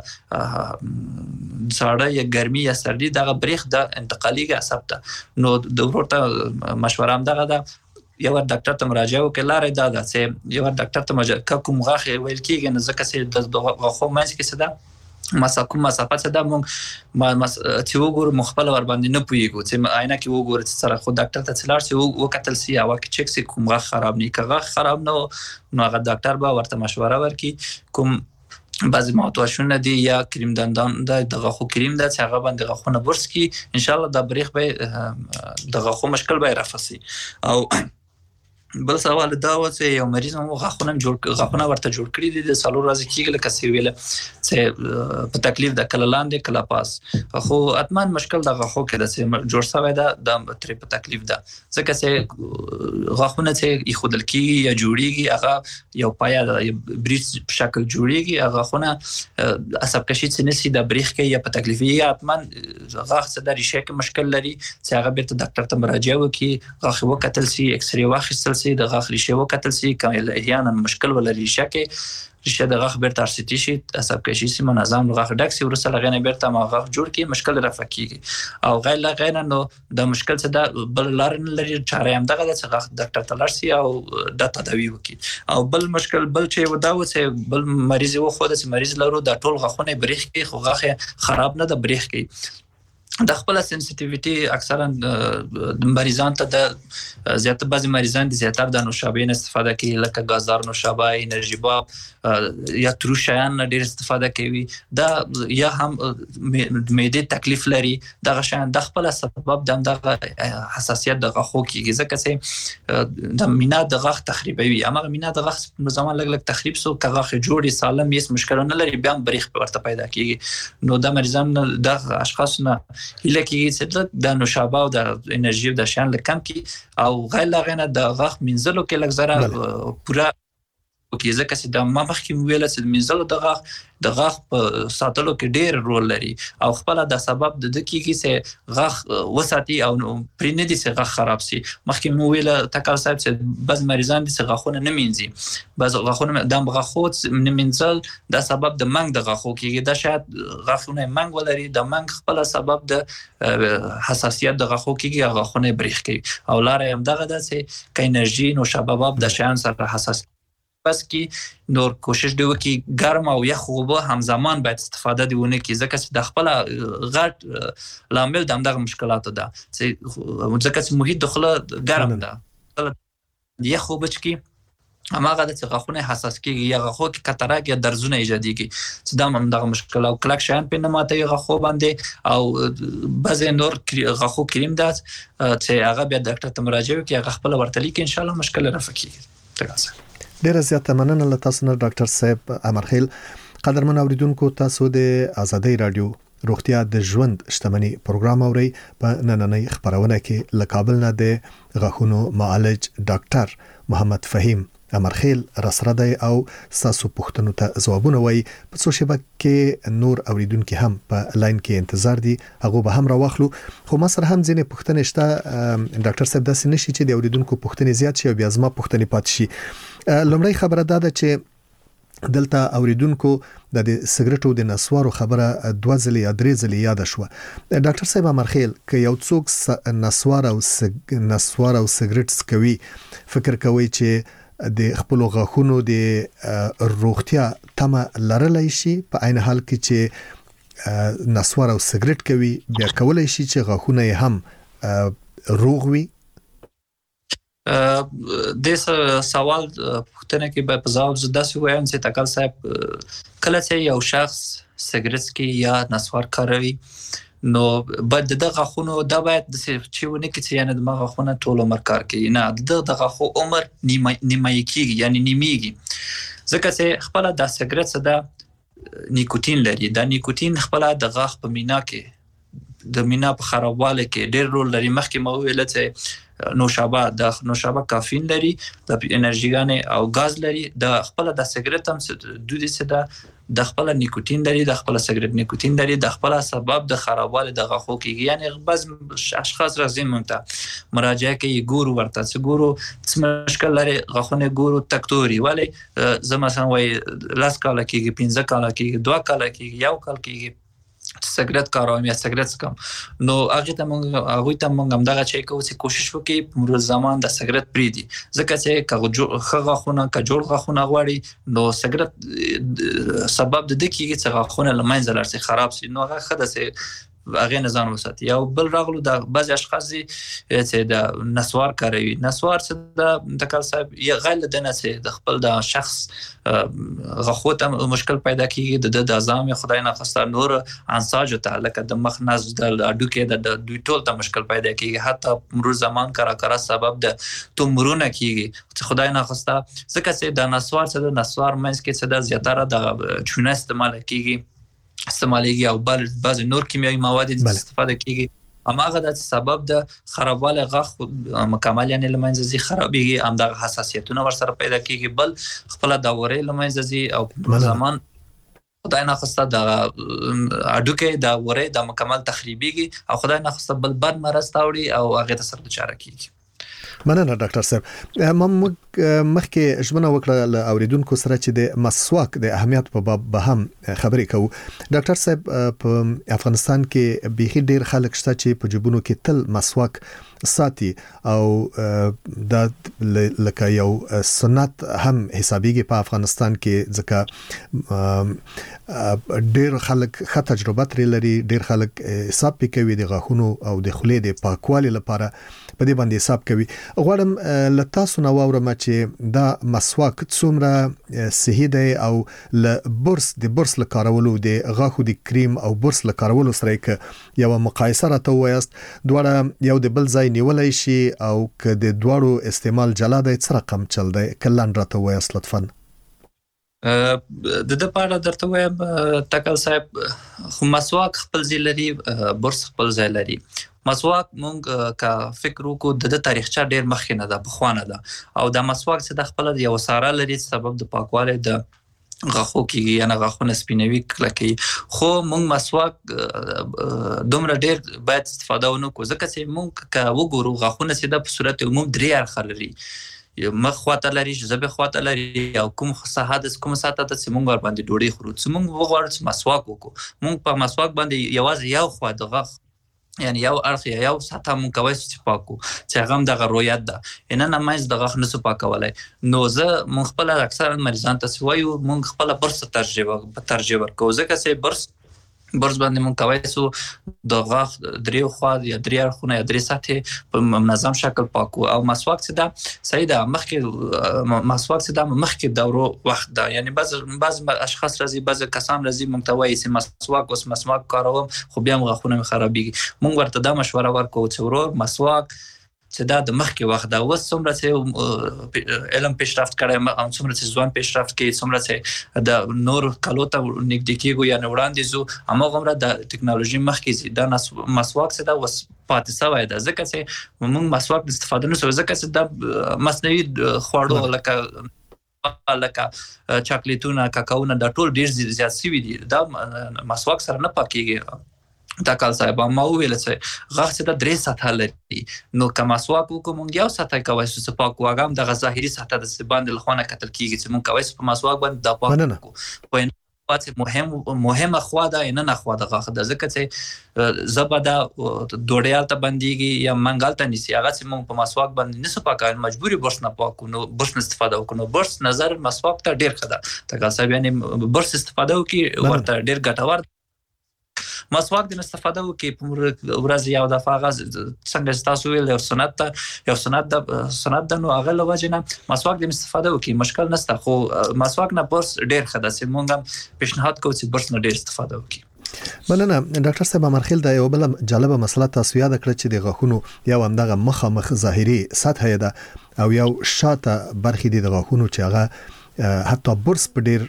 ساړه یا ګرمي یا سردي دغه بریخ د انتقالي عصب ته نو د ورته مشوره هم دغه ده یو ډاکټر ته مراجعه وکړه لاره دا ده چې یو ډاکټر ته مراجعه کوم غاښ ویل کېږي نه ځکه چې د غاښو مینځ کې څه ده مساکو مسافه څه ده مونږ چې وګورو مخبل ور باندې نه پوهیږو چې عینه کې وګورو چې سره خو ډاکټر ته څلار سي وکتل سي او کې چک سي کوم غاښ خراب نه کغه خراب نه نو هغه ډاکټر به ورته مشوره ورکړي کوم بعضی ماوتواشونه دي یا کریم دندان د غاښو کریم د چې هغه باندې غاښونه برس کی ان شاء الله د بریخ به د غاښو مشکل به رافسي او بل سوال دا و چې یو مریض مو غاښونه جوړ غاښونه ورته جوړ کړی دي د څلور ورځې کېږي لکه څه ویل چې په تکلیف د کله لاندې کله پاس خو اتمن مشکل د غاښو کې د چې جوړ شوی دا د تر په تکلیف ده ځکه چې غاښونه چې یخودل کېږي یا جوړیږي هغه یو پایا د بریس په شکل جوړیږي هغه غاښونه عصب کشي چې نسی د بریخ کې یا په تکلیف یا اتمن غاښ څه د ریشه کې مشکل لري چې هغه بیرته ډاکټر ته مراجعه وکړي غاښ وکتل شي ایکس ری واخیستل سي د غاښ ریشه وکتل سي کله احیانا مشکل ولا ریشه کې ریشه د غاښ بیرته ارسیتی شي عصب کشي سي منظم غاښ ډک سي ورسره لغنه بیرته ما غاښ جوړ کی مشکل رفع کیږي او غیر لا غیر نو د مشکل څخه د بل لار نه لري چاره هم دغه د غاښ ډاکټر ته لاړ سي او د تداوی وکړي او بل مشکل بل چې ودا و چې بل مریض و خو د مریض لرو د ټول غاښونه بریخ کې خو غاښ خراب نه د بریخ کې د خپل سنسټیویټي اکثرا د مریضان ته د زیات بعضی مریضان د زیاتره د نوشابه استفاده کوي لکه غازدار نوشابه انرژي باب یا تروشیان ډیر استفاده کوي دا یا هم معده تکلیف لري دغه شان د خپل سبب د حساسیت د غاښو کیږي ځکه چې د مینا د غاښ تخریبوي اما مینا د غاښ په زمان لګ لګ تخریب سو کغاښ جوړي سالم هیڅ مشکل نه لري بیا بریخ ورته پیدا کیږي نو د مریضان د اشخاص نه هله کې چې د نوشابه او د انرژي د شان لکم کی او غیر لغنه د غاښ منځلو کې لږ زره پورا اوکې ځکه چې د ما مخکې ویل چې منځلو د غاښ د غاښ په ساتلو کې ډېر رول لري او خپل د سبب د دقیقې چې غاښ وساتي او پرې نه دي چې غاښ خراب شي مخکې مو ویل تکل صاحب چې بعض مریضان دي چې غاښونه نه مینځي بعض غاښونه د غاښو نه مینځل د سبب د منګ د غاښو کېږي دا شاید غاښونه منګ ولري د منګ خپل سبب د حساسیت د غاښو کېږي غاښونه بریښ کوي او لار هم دغه ده چې ک انرژي نو شباب د شان سره حساس بس کی نور کوشش دی وکي ګرم او یخ اوبه همزمان باید استفاده دی ونه کی ځکه چې د خپل غټ لامل د همدغه مشکلاتو ده چې ځکه چې محیط داخله ګرم ده یخ اوبه چکی هماغه د غاښونه حساس کیږي یا غاښو کې کتراک یا درزونه ایجادېږي چې دا هم دغه مشکل او کلک شان په نماته غاښو باندې او بعضې نور غاښو کریم ده چې هغه بیا ډاکټر ته مراجعه وکړي هغه خپل ورته لیکي ان شاء الله مشکل رفع کیږي
ډیر زیاته مننه له تاسو نه ډاکټر صاحب امرخیل قدرمن اوریدونکو تاسو د ازادي رادیو روغتیا د ژوند شتمنۍ پروګرام اوري په نننۍ خبرونه کې له کابل نه د غاښونو معالج ډاکټر محمد فهیم امرخیل رسرده او ساسو پښتنو ته ځوابونه وای په څو شپه کې نور اوریدونکو هم په لاین کې انتظار دي هغه به هم راوخلو خو ما سره هم ځینې پښتنې شته ډاکټر صاحب داسې نشي چې د اوریدونکو پښتنې زیات شي او بیا زما پښتنې پات شي لومړی خبره دا ده چې دلته اوریدونکو د سګریټو د نسوارو خبره دوه ځلې یا درې ځلې یاد شوه ډاکټر صاحب امرخیل که یو څوک نسوار او سګ... نسوار او سګریټ سکوي فکر کوي چې د خپل غاښونو د روغتیا تمه لرلای شي په عین حال کې چې نسوار او سګریټ کوي بیا کولای شي چې غاښونه یې هم روغ وي
د سوال پوښتنه کې به په ځواب زده سو وایم چې تکل صاحب کله چې یو شخص سګریټ کې یا نسوار کاروي نو بعد د غاښونو دا باید د چې ونه کې چې یعنی د غاښونو ټول عمر کار کوي نه د د غاښو عمر نیمه نیمه کېږي یعنی نیمیږي ځکه چې خپل د سګریټ څخه نیکوتین لري دا نیکوتین خپل د غاښ په مینا کې د مینا په خرابواله کې ډېر رول لري مخکې مو ویل چې نوشابه د نوشابه کافین لري د انرژيګانې او غاز لري د خپل د سګریټ هم د دې څخه د خپل نیکوتین لري د خپل سګریټ نیکوتین لري د خپل سبب د خرابواله د غاښو کې یعنی بعض اشخاص راځي مونږ ته مراجعه کوي ګورو ورته چې ګورو څه مشکل لري غاښونه ګورو تکتوري ولی زما مثلا وای لاس کاله کېږي پنځه کاله کېږي دوه کاله کېږي یو کال کېږي سګریټ کاروم یا سګریټ سکم نو هغه ته موږ هغه ته موږ هم دغه چې کوو چې کوشش وکړي په مرور زمان د سګریټ پریدي ځکه چې کغه خغه خونه ک جوړ غاښونه غواړي نو سګریټ سبب د دې کې چې غاښونه لمنځه لرسي خراب شي نو هغه خدای سي هغه نه ځان وساتي. یو بل راغلو د بعض اشخاص چې د نسوار کوي. نسوار چې د تکل صاحب یا غیر د نه د خپل د شخص غخو ته مشکل پیدا کیږي، د د ازام خدای نه خسته نور انساج ته لکه د مخ ناز د اډو کې د دوی ټول ته مشکل پیدا کیږي، حتی مرور زمان کرا کرا سبب د تومرونه کیږي چې خدای نه خسته. ځکه چې د نسوار څخه د نسوار مینس کې څه د زیاتره د چونه استعمال کیږي استعمالېږي او بل بعض نور کیمیاوي مواد استفاده کیږي. هماغه د سبب د خرابواله غاښ مکمل یعنی لمنځه زی خرابېږي، هم د حساسیتونه ورسره پیدا کیږي، بل خپل د اورې لمنځه زی او زمان خدای نه خسته د اډو کې د اورې د مکمل تخریبېږي او خدای نه خسته بل بد مرض تاوړي او هغه ته سره چاره کیږي.
مننه ډاکټر صاحب. ما مخکې ژمنه وکړه له اوریدونکو سره چې د مسواک د اهمیت په باب به هم خبرې کوو. ډاکټر صاحب په افغانستان کې بيخي ډیر خلک شته چې په جيبونو کې تل مسواک ساتي او د لکه یو سنت هم حسابيږي په افغانستان کې، ځکه ډیر خلک ښه تجربه لري، ډیر خلک حساب کوي د غاښونو او د خولې د پاکوالي لپاره په دې باندې حساب کوي. غواړم له تاسو نو واورم چې دا مسواک څومره صحي دی او له برس د برس له کارولو د غاښو د کریم او برس له کارولو سره کې یو مقایسه راته وایست، دواړه یو د بل ځای نیولای شي او که د دواړو استعمال جلا دی څه رقم چل دی؟ کلن راته وایست لطفاً.
د د پاره درته وایم تکل صاحب، خو مسواک خپل ځای لري، برس خپل ځای لري. مسواک مونږ کا فکر وکړو د تاریخچه ډیر مخکې نه ده، بخوانه ده او د مسواک څخه د خپل یو ساره لري سبب د پاکواله د غاښو کې یا نه غاښونه سپینوي کلکي. خو مونږ مسواک دومره ډیر باید استفاده ونه کو، ځکه چې مونږ کا وګورو غاښونه چې د په صورت عموم درې اړخ لري، مخ خواته لري، ژبه خواته لري او کوم ساحه د کوم ساته ته چې مونږ ور باندې ډوډۍ خورو. چې مونږ وغواړو چې مسواک وکړو، مونږ په مسواک باندې یوازې یو خوا د غاښ یعنی یو اړخ یا یو ساته مونږ کوي چې پاکو چې هغه هم د غرویت ده ان نه مېز د غاښ نسو پاکولای. نو زه مونږ خپل اکثر مریضان ته وایو مونږ خپل برس ترجیح ترجیح ورکوو، ځکه چې برس برس باندې مونږ کوي سو د غاښ درې خوا یا درې اړخونه یا درې ساته په منظم شکل پاکو. او مسواک چې دا صحیح ده، مخکې مسواک چې دا مخکې دورو وخت ده، یعنی بعض بعض اشخاص راځي، بعض کسان راځي مونږ ته وایي چې مسواک اوس مسواک کاروم خو بیا هم غاښونه مې خرابېږي. مونږ ورته دا مشوره ورکوو چې ورور مسواک چې دا د مخکې وخت دا اوس څومره چې علم پیشرفت کړی او څومره چې ځوان پیشرفت کوي، څومره چې د نور کلو ته نږدې کېږو یا نه وړاندې ځو، هماغومره د ټکنالوژي مخکې ځي. دا مسواک چې دا اوس پاتې سوی ده، ځکه چې موږ مسواک استفاده نه کوو، ځکه چې دا مصنوعي خواړو لکه لکه چاکلیټونه کاکاونه دا ټول ډیر زیات شوي دي، دا مسواک سره نه پاکېږي. دا کال صاحب ما ویل چې غاښ چې د درې ساته لري، نو که مسواک وکړو مونږ یو ساته کوی شو چې پاک واګه هم دغه ظاهري ساته د باندې لخوانه کتل کېږي چې مونږ کوی شو په مسواک باندې دا پاک وکړو. په مهم مهمه خوا ده نه نه خوا د غاښ ده، ځکه چې زبه دا دوړیال ته بندېږي یا منګال ته نیسي، هغه چې مونږ په مسواک باندې نسو پاکوي مجبوري برس نه پاکو، نو برس نه استفاده وکړو. نو برس نظر مسواک ته ډیر ښه ده، تکل صاحب یعنی برس استفاده وکړي ورته ډیر ګټور. مسواک د استفاده وکړي په ورځ یو دفعه غاز څنګه تاسو ویل یو سنت ته یو سنت د سنت د نو هغه لوجنه مسواک د استفاده وکړي مشکل نشته، خو مسواک نه برس ډیر ښه ده، مونږ پیشنهاد کوو چې برس نه ډیر استفاده وکړي.
مننه ډاکټر صاحب. مرخیل دا یو بل جالبه مسله تاسو یاد کړئ چې د غاښونو یو همدغه مخامخ ظاهري سطح ده او یو شاته برخې د غاښونو چې هغه حتی برس په ډیر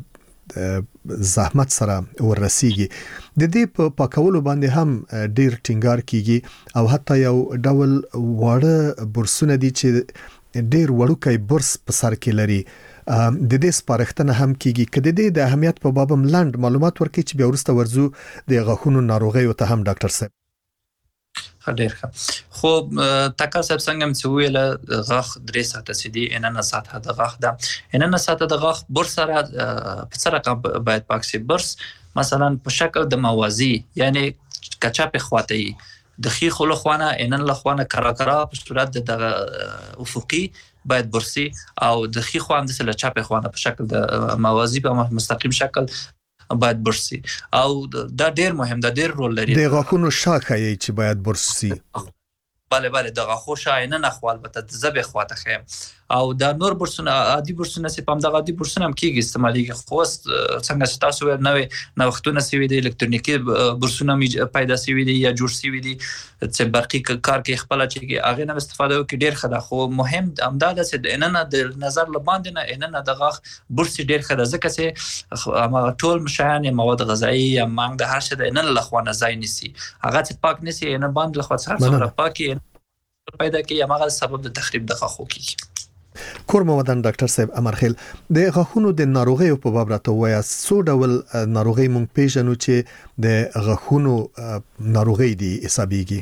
زحمت سره ورسیږي. د دې په پاکولو باندې هم ډیر ټینګار کیږي او حتی یو ډول واړه برسونه دي چې ډیر وړوکی برس په سر کې لري. د دې سپارښتنه هم کیږي کله د دې د اهمیت په باب لاند معلومات ورکړي چې بیا ورسته ورزو د غاښونو ناروغیو ته هم ډاکټر صاحب.
ډیر ښه. خو تکل صاحب څنګه چې ویل غاښ درې ساعته سدي ان نه ساعته د غاښ ده ان نه ساعته د غاښ برس سره په سره باید پاک شي. برس مثلا په شکل د موازی یعنی کچا په خواته د خي خلو خوانه ان له خوانه کرا کرا په صورت د افقي باید برسي او د خي خوان د سره چاپه خوانه په شکل د موازی په مستقیم شکل باید برش شي او دا ډیر مهم دا ډیر رول لري
د غاښونو شاخه یې چې باید برش شي.
بله بله د غاښو شاینه نه خو البته د زبې خواته خیم او دا نور برسونه عادي برسونه چې په همدغه عادي برسونه هم کېږي استعمالېږي خو اوس څنګه چې تاسو ویل نوې نوښتونه سوي دي الکترونیکي برسونه پیدا سوي دي یا جوړ سوي دي چې برقي کار کوي خپله چې هغې نه استفاده وکړي ډېر ښه ده خو مهم همدا ده چې د اننه د نظر له باندې نه اننه د غاښ برس ډېر ښه ده ځکه چې هماغه ټول شیان یا مواد غذایي یا مانګ د هر شی د اننه له خوا نه ځای نیسي هغه چې پاک نیسي اننه باندې له خوا څه هر څومره پاکي پیدا کوي هماغه سبب د تخریب د غاښو کیږي.
کور مودن ډاکټر صاحب امرخیل د غاښونو د ناروغیو په باب راته وایي څو ډول ناروغي مونږ پیژنو چې د غاښونو ناروغي دي حسابيږي.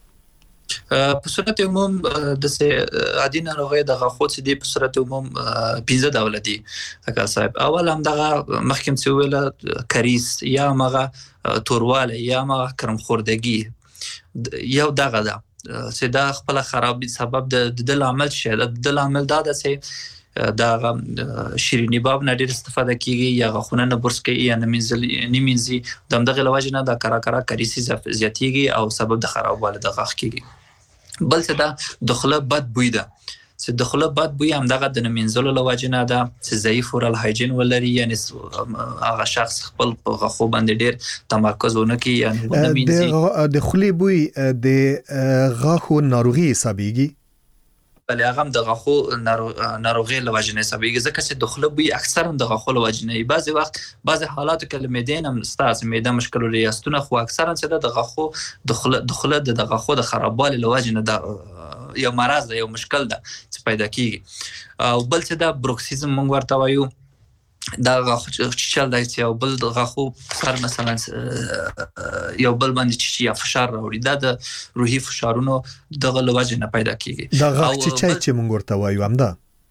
په صورت عموم د سه عادي ناروغي د غاښو چې دي په صورت عموم پنځه ډول دي ډاکټر صاحب. اول هم دغه مخکې چې ویل کریس یا مغه تورواله یا مغه کرمخوردگی یو دغه ده چې دا خپل خرابي سبب د د عمل شه د عمل دا ده چې دا شیرینی باب نه ډیر استفاده کیږي یا غاښونه نه برس کوي یا نه منزل نه منزي د دغه لوجه نه د کرا کرا کریسي زیاتیږي او سبب د خرابواله د غاښ کیږي. بل څه دا دخله بد بوی ده چې دخله بد بوی هم دغه د منزل لوجه نه ده چې ضعیف اورال هایجین ولري یعنی هغه شخص خپل غاښو باندې ډیر تمرکز ونه کوي یا نه منزي
د خلی بوی د غاښو ناروغي حسابيږي.
بله هغه د غاښو ناروغي لوجه نه حسابيږي ځکه چې دخله بوی اکثرا د غاښو لوجه نه بعضي وخت بعضي حالاتو کې د معدې هم ستاسو معده مشکل لري استونه خو اکثرا چې د غاښو دخله دخله د غاښو د خرابوالي لوجه نه ده یو مرض ده یو مشکل ده چې پیدا کیږي. او بل څه دا بروکسیزم موږ ورته وایو دا غاښ چل دی چې یو بل د غاښو سر مثلا یو بل باندې چې یا فشار راوړي دا د روحي فشارونو دغه لوجه نه پیدا کیږي.
دا غاښ چې چې موږ ورته وایو هم ده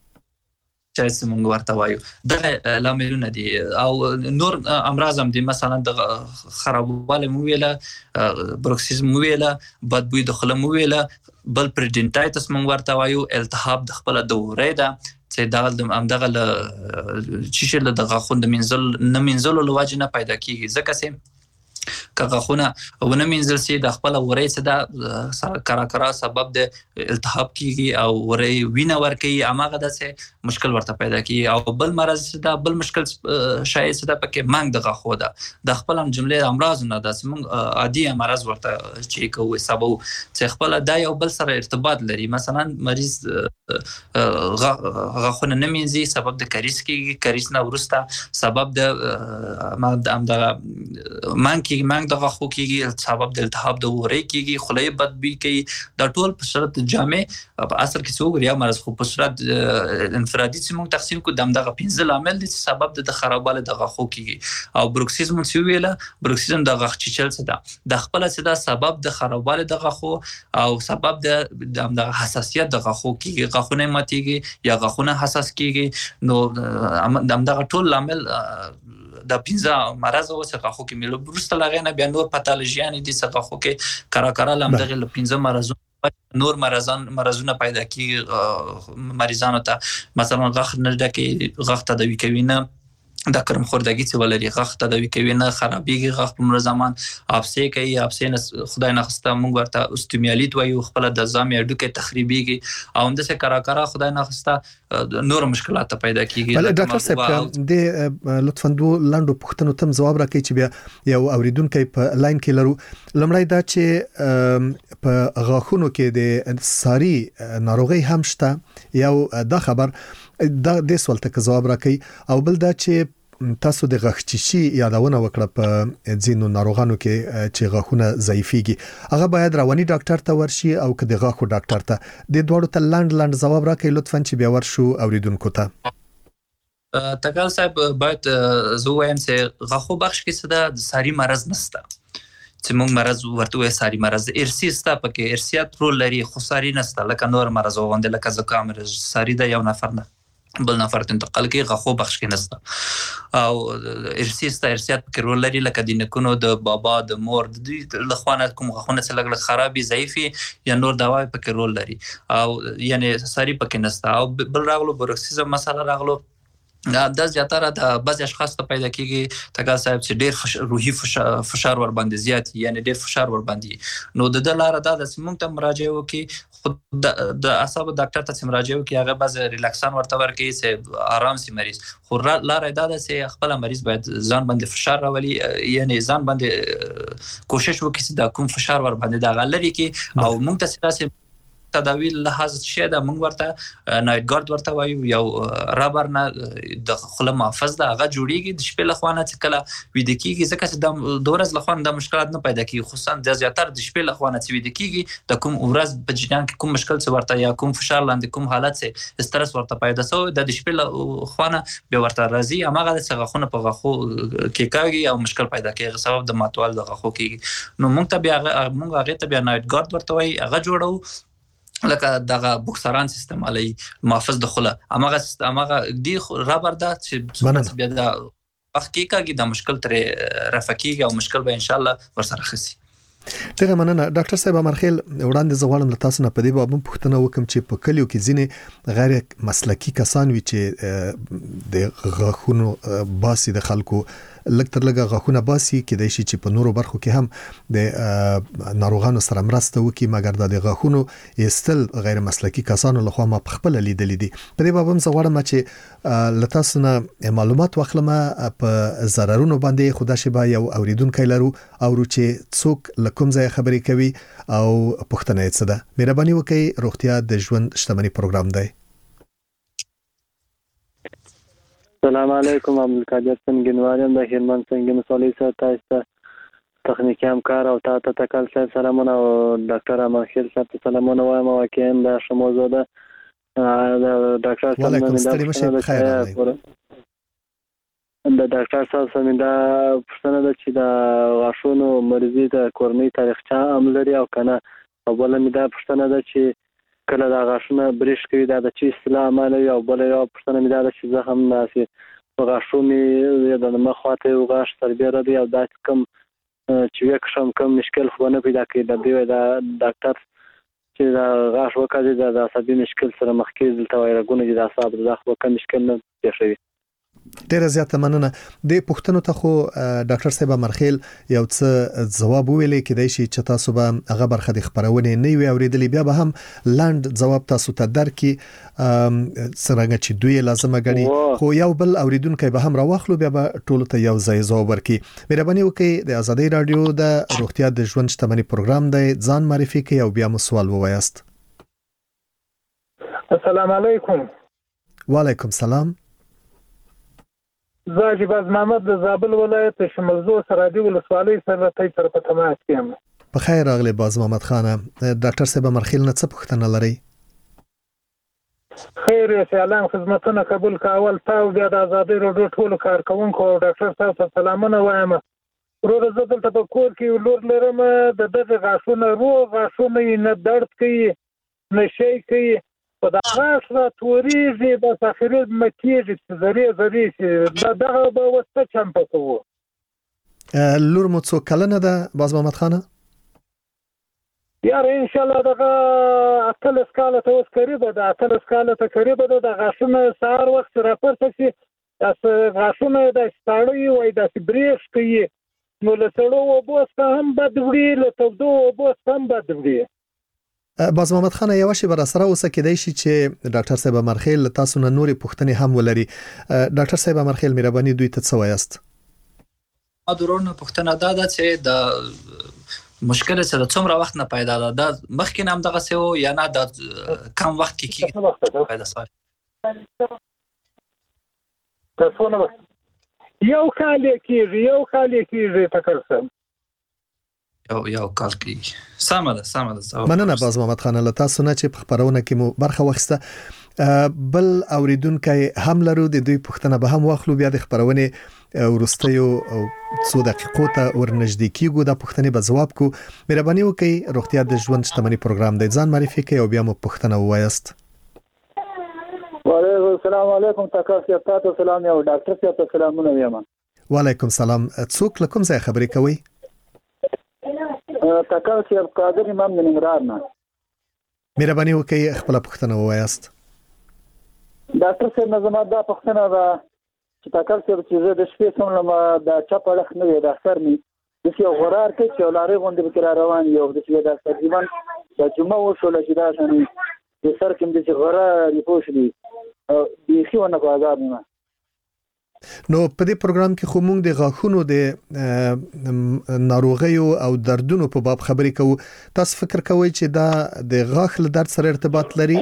چې موږ ورته وایو دا لاملونه دي او نور امراض هم دي مثلا د خرابواله مو ویله بروکسیزم مو ویله بدبوی دخله مو ویله بل پریډنټایټس موږ ورته وایو التهاب د خپل دورې ده چې دا د امدغه ل چې له د غاښونو د منزل نه منزل لوجه نه پیدا کیږي ځکه چې که غاښونه ونه منزل سي د خپل ورې څخه د کرا کرا سبب د التهاب کیږي او ورې وینه ورکي اماغه د څه مشکل ورته پیدا کیږي او بل مرض دا بل مشکل شایع څه د پکې مانګ د غاښو ده د خپل هم جمله امراض نه د سیمه عادي مرض ورته چې کوي سبب چې خپل دا یو بل سره ارتباط لري مثلا مریض غاښونه نه منزي سبب د کریس کیږي کریس نه ورسته سبب د د مانګ کې مانګ د غاښو کېږي سبب د التهاب د ورې کېږي خولې بد بوی کوي دا ټول په صورت جامع په اثر کې څو غوړیا مرز خو په صورت انفرادي چې موږ تقسیم کو دغه پنځه عامل دي چې سبب د خرابواله د غاښو کېږي او بروکسیزم چې ویله بروکسیزم د غاښ چیچل څه ده د خپل څه ده سبب د خرابواله د غاښو او سبب د د حساسیت د غاښو کېږي غاښونه ماتيږي یا غاښونه حساس کېږي نو دغه ټول عامل د پنځه مرز او څخه خو کې ملو برسته لغې نه بیا نور پاتالوژیان دي څخه خو کې کرا کرا لم دغه ل پنځه مرزونه نور مرزان مرزونه پیدا کیږي مریضانو ته مثلا غاښ نه ډکه غاښ تداوی کوي نه د کرم خوردگی چې ولري غاښ تداوی کوي نه خرابېږي غاښ په مر زمان افسې کوي افسې نه خدای نه خسته موږ ورته استیمیالیت وایو خپل د ځام یا ډکه تخریبېږي او همداسې کرا کرا خدای نه خسته نور مشکلات پیدا کیږي.
بل ډاکټر صاحب د لطفا دوه لاندو پوښتنو تم جواب راکړئ چې بیا یو اوریدونکو په لاین کې لرو. لمړی دا چې په غاښونو کې د ساري ناروغي هم شته یو دا خبر دا د سوال ته جواب راکړي او بل دا چې تاسو د غاښچیچي یادونه وکړه په ځینو ناروغانو کې چې غاښونه ضعیفيږي هغه باید رواني ډاکټر ته ورشي او که د غاښو ډاکټر ته د دوړو ته لاند لاند جواب راکړي لطفا چې بیا ورشو اوریدونکو ته.
تکال صاحب باید زه وایم چې غاښو بخش کې څه د ساري مرز نشته چې موږ مرز ورته وایي ساري مرز ارثي ستا پکې ارثیات رول لري خو ساري نشته لکه نور مرز وغوندې لکه زکام ساري د یو نفر نه بل نفر ته انتقال کوي غاښو بخش کې نشته او ارثي ستا ارثیات پکې رول لري لکه د نکونو د بابا د مور د دوی له خوا نه کوم غاښونه چې لږ لږ خرابي ضعیفي یا نور دوا پکې رول لري او یعنی ساري پکې نشته او بل راغلو بروکسیزم مسله راغلو دا زیاتره د بعض اشخاص ته پیدا کیږي تکال صاحب چې ډیر روحي فشار ور باندې زیات یعنی ډیر فشار ور باندې نو د لاره دا د سیمون ته مراجعه وکي خود د اعصاب ډاکټر ته مراجعه وکي هغه بعض ریلاکسان ورته ورکي چې آرام سي مریض خو لاره دا ده چې خپل مریض باید ځان باندې فشار راولي یعنی ځان باندې کوشش وکړي چې دا کوم فشار ور باندې دا غلري کی او موږ ته ساسي تداوی لحاظ شي دا موږ ورته نایټ ګارد ورته وایو یو رابر نه د خله محافظ دا هغه جوړیږي د شپې لخوانه چې کله وید کیږي ځکه چې د دورز لخوانه د مشکلات نه پیدا کیږي خصوصا د زیاتره د شپې لخوانه چې وید کیږي د کوم ورځ په جریان کې کوم مشکل څه ورته یا کوم فشار لاندې کوم حالت څه استرس ورته پیدا سو د شپې لخوانه به ورته راځي اماغه د څنګه په غاخو کې کاږي او مشکل پیدا کیږي سبب د ماتوال د غاخو کیږي نو موږ ته بیا موږ هغه ته بیا نایټ ګارد ورته وایي هغه جوړو لکه دغه بوکسران سیستم علی محافظ د خله اماغه اماغه دی رابر دا چې بیا د وخت کې کاږي د مشکل تر رفقیږي او مشکل به ان شاء الله ورسره خسي
ډیره مننه ډاکټر صاحب امرخیل وړاندې زغړم له تاسو نه په دې باب پوښتنه وکم چې په کلیو کې ځینې غیر مسلکی کسان وي چې د غاښونو باسي د خلکو لکتر لګه غاښونه باسي کې د شي چې په نورو برخو کې هم د ناروغانو سره مرسته وکي مګر د غاښونو استل غیر مسلکی کسانو لخوا ما په خپل لیدلې دي په دې باب هم زغړم چې لتاسو نه معلومات واخلم په ضررونو باندې خدا شبا یو اوریدونکو لرو او چې څوک لکم ځای خبرې کوي او پښتنه یې څه ده مهرباني وکړئ روغتیا د ژوند شتمنۍ پروګرام دی
السلام علیکم عبدالقادر سنگینواریم د هلمند سنگین سولې سره تاسو ته تخنیکی همکار او تاسو ته کال سره سلامونه او ډاکټر امرخیل صاحب ته سلامونه وایم واقعا دا شموزه ده د ډاکټر صاحب نه د ډاکټر صاحب سره دا پوښتنه ده چې د غاښونو مرضی د کورنۍ تاریخچه هم لري او کنه او بل مې دا پوښتنه ده چې کله دا غاښونه بریښ کوي دا د چی اصطلاح عملي او بل یو پښتنه مې دا چې زه هم ناسي غاښونه د مخاطه او غاښ تربیه ردی او دا کوم چې وکښم کوم مشکل خو نه پیدا کوي د دې دا ډاکټر چې دا غاښ وکړي دا عصبي مشکل سره مخ کې دلته وایرګونه دي د اعصاب د خو کوم مشکل نه پیښوي
ډیره زیاته مننه د پښتنو ته خو ډاکټر صاحب امرخیل یو څه ځواب ویلې کېدای شي چې تاسو به هغه برخه د خبرونه نه وي اوریدلې بیا به هم لاند جواب تاسو ته درکې څنګه چې دوی لازمه غني خو یو بل اوریدونکو به هم راوخلو بیا به ټول ته یو ځای ځواب ورکړي مهرباني وکړئ د ازادي رادیو د روغتیا د ژوند شتمنۍ پروګرام دی ځان معرفي کړئ او بیا مو سوال ووایاست
السلام علیکم
وعلیکم السلام
زه جباز محمد د زابل ولایت شمالزو سرادي ولسوالۍ سره تای سره په تماس کې یم
په خیر راغلی باز محمد خان ډاکټر صاحب امرخیل نه څه پوښتنه لري
خیر یې سلام خدمتونه قبول کاول تاسو بیا د ازادي رادیو ټول کارکونکو ډاکټر صاحب ته سلامونه وایم ورور زه دلته په کور کې لور لرم د دغه غاښونه روغ غاښونه نه درد کوي نه شي کوي په دا غاښ را توريږي د اخري مکیږي چې زری زری چې دا دغه به وسته چمپ کوو
لور مو څو کلنه ده باز محمد خان
یار ان شاء الله دغه اتل سکاله ته اوس قریبه ده اتل سکاله ته قریبه ده د غاښونه سهار وخت را پورته شي تاسو غاښونه د ستړی وای د بریښ کوي نو له سړو وبوسته هم بد وړي له تودو وبوسته هم بد وړي
باز محمد خان یو شی بر سره اوسه کېدای شي چې ډاکټر صاحب امرخیل تاسو نه نوري پوښتنې هم ولري ډاکټر صاحب امرخیل مهرباني دوی ته څه وایاست
ا درونه پوښتنه دا ده چې د مشکل سره څومره وخت نه پیدا ده د مخکې نام دغه سه یا نه د کم وخت کې کی پیدا سوال
تاسو نو یو کال کې یو کال کې تکرسم
یو یو کال کې سمه ده سمه ده
مننه باز محمد خان له تاسو نه چې په خبرونه کې مو برخه واخیسته بل اوریدونکو هم لرو د دوی پوښتنه به هم واخلو بیا د خبرونه ورستیو څو دقیقو ته ورنږدې کیږو د پوښتنې به جواب کو مهرباني وکړئ روغتیا د ژوند شتمنۍ پروګرام دی ځان معرفي کړئ او بیا مو پوښتنه ووایاست
وعلیکم السلام علیکم تاسو ته سلام یو ډاکټر صاحب ته سلامونه وایم
وعلیکم السلام څوک لکم ځای خبرې کوي
تکل چې قادر امام د ننګرهار نه
مهرباني وکړئ خپل پوښتنه ووایاست
ډاکټر صاحب نظم دا پوښتنه ده
چې تاکل څه چې زه د شپې څومره د چا په لخ نه وي د اختر می د څو غرار کې چې لارې غونډې به روان یو د چې د تقریبا د جمعه وشو چې دا شنو د سر کې د چې غرار پوښ دي د خيونه په آزاد نه.
نو په دې پروګرام کې خو موږ د غاښونو د ناروغیو او دردونو په باب خبرې کوو. تاسو فکر کوئ چې دا د غاښ له درد سره ارتباط لري؟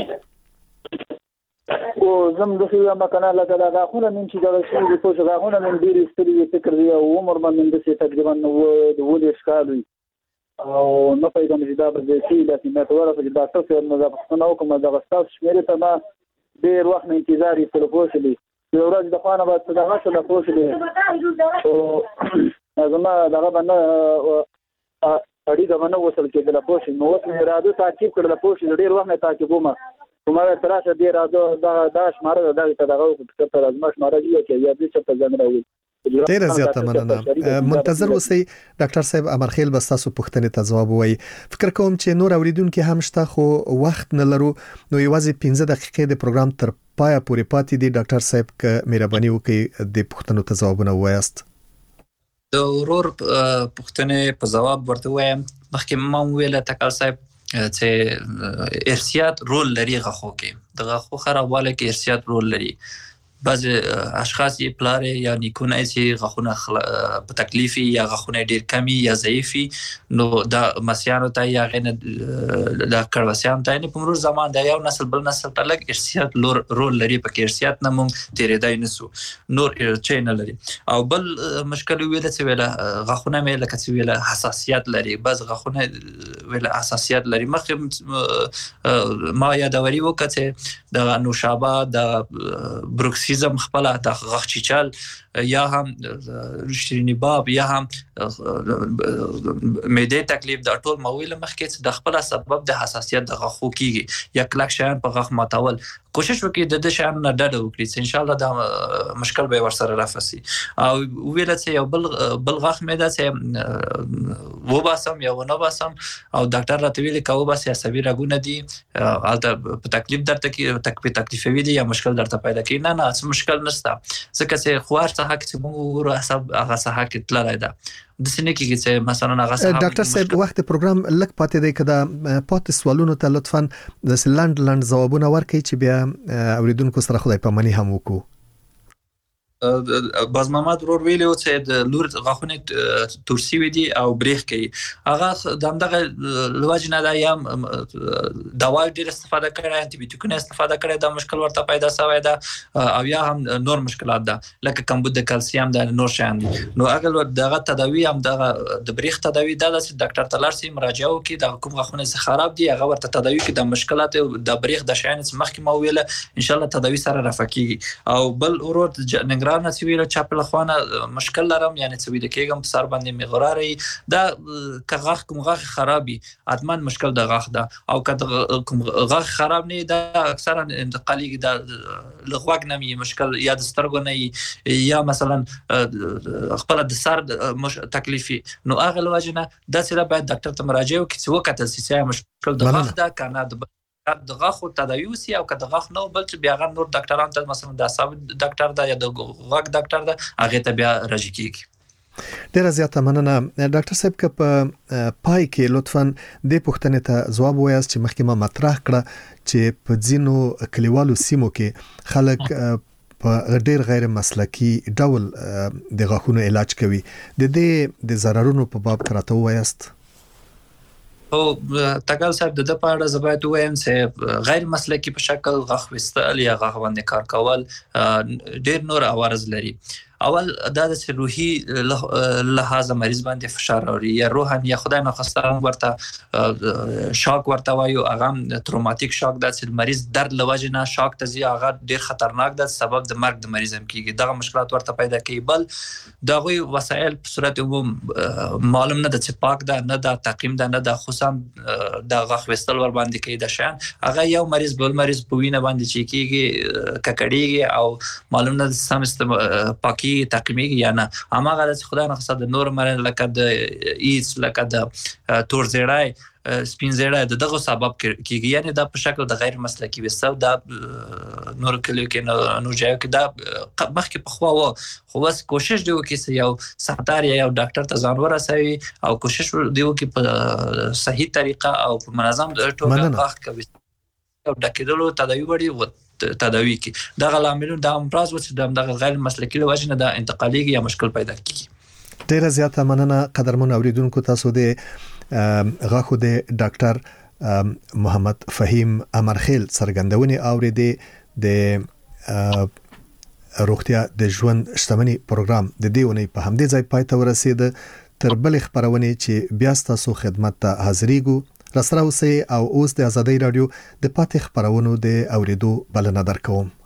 او زم د څه ما کنه لکه دا غاښونه من چې دا شي د پوښ غاښونه من ډیر ستړي فکر دی او عمر باندې د څه تقریبا نو د ولې ښکار وي او نو په کوم چې دا به شي د سیمټوره په ډاکټر سره نو دا څنګه کوم دا غستاس شمیره ته ما ډیر وخت انتظار یې تر پوښ دی یو ورځ د خوانه به دا غاښ له پوښ دی او زما دغه باندې اړیکه باندې وصل کېدل پوښ نو اوس مې راځو تعقیب کړل پوښ ډیر وخت نه تعقیب ومه کومه تراشه دی راځو دا دا شماره دا دغه په لازمه شماره دی چې یا دې څه ځان راوي.
ډیر زیاته مننه. منتظر اوسئ ډاکټر صاحب امرخیل بس تاسو پوښتنې ته ځواب وایي. فکر کوم چې نور اوریدونکو هم شته خو وخت نه لرو نو یوازې پنځه دقیقې د پروګرام تر پایه پورې پاتې دي. ډاکټر صاحب ک مهرباني وکړئ د پوښتنو ته ځوابونه وایاست.
د ورور پوښتنې په ځواب ورته وایم. مخکې ما ویل تکل صاحب چې ارثیات رول لري غاښو کې د غاښو خرابوالی کې ارثیات رول لري. بعض اشخاص یې پلار یا نیکونه چې غاښونه په تکلیفي یا غاښونه ډیر کمی یا ضعیفي نو دا مسیانو ته یا غینه د کړوسیان ته نه په مرور زمان د یو نسل بل نسل ته لګ ارثیات رول لري. په کې ارثیات نه مونږ تیرېدای نسو نور ارچې نه لري. او بل مشکل ویل چې ویل غاښونه مې لکه چې ویل حساسیت لري. بعض غاښونه ویل حساسیت لري. مخکې ما یادوري وکړه چې د نوشابه د بروکس سیزم خپل د غاښ چیچل یا هم شیرینی باب یا هم معده تکلیف د ټول مویل مخکې د خپل سبب د حساسیت د غاښو کیږي یا کلک شیان په غاښ ماتول کوشش وکړي د دې شیان نه ډډه وکړي چې ان شاء الله دا مشکل به ورسره رافسي. او ویل چې یو بل بل غاښ مې دا چې و باسم یا و نه باسم او ډاکټر راته ویل کوي بس یا سوي راګونه دي البته په تکلیف درته کې تکلیف تکلیفوي دي یا مشکل درته پیدا کوي. نه نه څه مشکل نشته ځکه چې خوار څه حق چې موږ ورو حساب هغه څه حق تللی ده د سینې کې چې مثلا هغه څه.
ډاکټر صاحب وخت پروګرام لک پاتې دی کده پات سوالونو ته لطفا د سلند لند ځوابونه ورکړئ چې بیا اوریدونکو سره خدای پامني هم وکړو.
باز محمد ورور ویلو چې د لور غاښونه تورسي وي دي او بریخ کوي هغه د دغه لوجنه دا یم دوا ډیر استفاده کړي انټي بیوټیکونه استفاده کړي دا مشکل ورته پیدا شوی دا او یا هم نور مشکلات ده لکه کمبود د کلسیم د نور شان دي. نو اگر دغه تداوی هم دغه د بریخ تداوی د ډاکټر تلارسي مراجعه وکړي د کوم غاښونه خراب دي هغه ورته تداوی کې د مشکلات د بریخ د شان مخکې مو ویل ان شاء الله تداوی سره رافقي. او بل ورور نه سویل چاپ لخوانه مشکل لرم یعنی سویل کېږم په سر باندې مغراري دا که غاښ کوم غاښ خرابي اتمن مشکل د غاښ ده او که کوم غاښ خراب نه دا اکثرا انتقالي دا لغوګ نمي مشکل یا د سترګو نه یا مثلا خپل د سر تکلیفي نو هغه لوجنه د سره باید ډاکټر ته مراجعه وکړي چې وکړي چې مشکل د غاښ ده کنه د د غاښو تداوی وسی او که د غاښ نو بل چې بیا غن نور ډاکټران ته مثلا د اعصاب ډاکټر دا یا د غاښ ډاکټر دا هغه ته بیا راځي کیږي.
ډیره زیاته مننه ډاکټر صاحب که په پای کې لطفا د پوښتنې ته ځواب وایاست چې مخکې ما مطرح کړه چې په ځینو کلیوالو سیمو کې خلک په ډیر غیر مسلکی ډول د غاښونو علاج کوي د دې د ضررونو په باب کراته وایاست.
او تاګل صاحب د په اړه زبایت وایم چې غیر مسلکی په شکل غاښ وستل یا غاښ باندې کار کول ډیر نور عوارض لري. اول دا د روحي لحاظ مریض باندې فشار اوري یا روحان یا خدای ناخواسته ورته شاک ورته وایو هغه تروماتیک شاک د مریض درد لوجنه شاک ته زی هغه ډیر خطرناک ده سبب د مرګ د مریض هم کیږي دغه مشکلات ورته پیدا کوي. بل دغه وسایل په صورت عموم معلوم نه د چې پاک ده نه د تعقیم ده نه د خصوصا د غاښ وستل ور باندې کوي د شان هغه یو مریض بل مریض په وینه باندې چې کیږي ککړیږي او معلوم نه سم پاکي کی تقمیږي یا نه اماغه د خدای نه خصه د نور مرض لکه د ایس لکه د تور زیړای سپین زیړای د دغه سبب کیږي یعنی دا په شکل د غیر مسلکی وسو دا نور کلیو کې نو ځای کې دا مخکې په خوا و خو بس کوشش دی وکړي یو سختار یا یو ډاکټر ته ځان ورسوي او کوشش دی وکړي په صحیح طریقه او په منظم ډول واخ کوي او د کېدلو تداوی وړي تداوی کی دغه لاملونه د امراض و چې د غیر مسلکی له وجې نه د انتقالي یا مشکل پیدا کیږي.
ډیره زیاته مننه قدرمن اوریدونکو تاسو د غاخو د ډاکټر محمد فهیم امرخیل څرګندونې اوریدې د روغتیا د ژوند شتمنۍ پروګرام د دیونې په همدې ځای پای ته ورسید تر بل خبرونه چې بیا تاسو خدمت ته حاضرېږو رسره اوسئ او اوس د ازادۍ رادیو د پاتې خبرونو د اوریدو بلنه درکوم.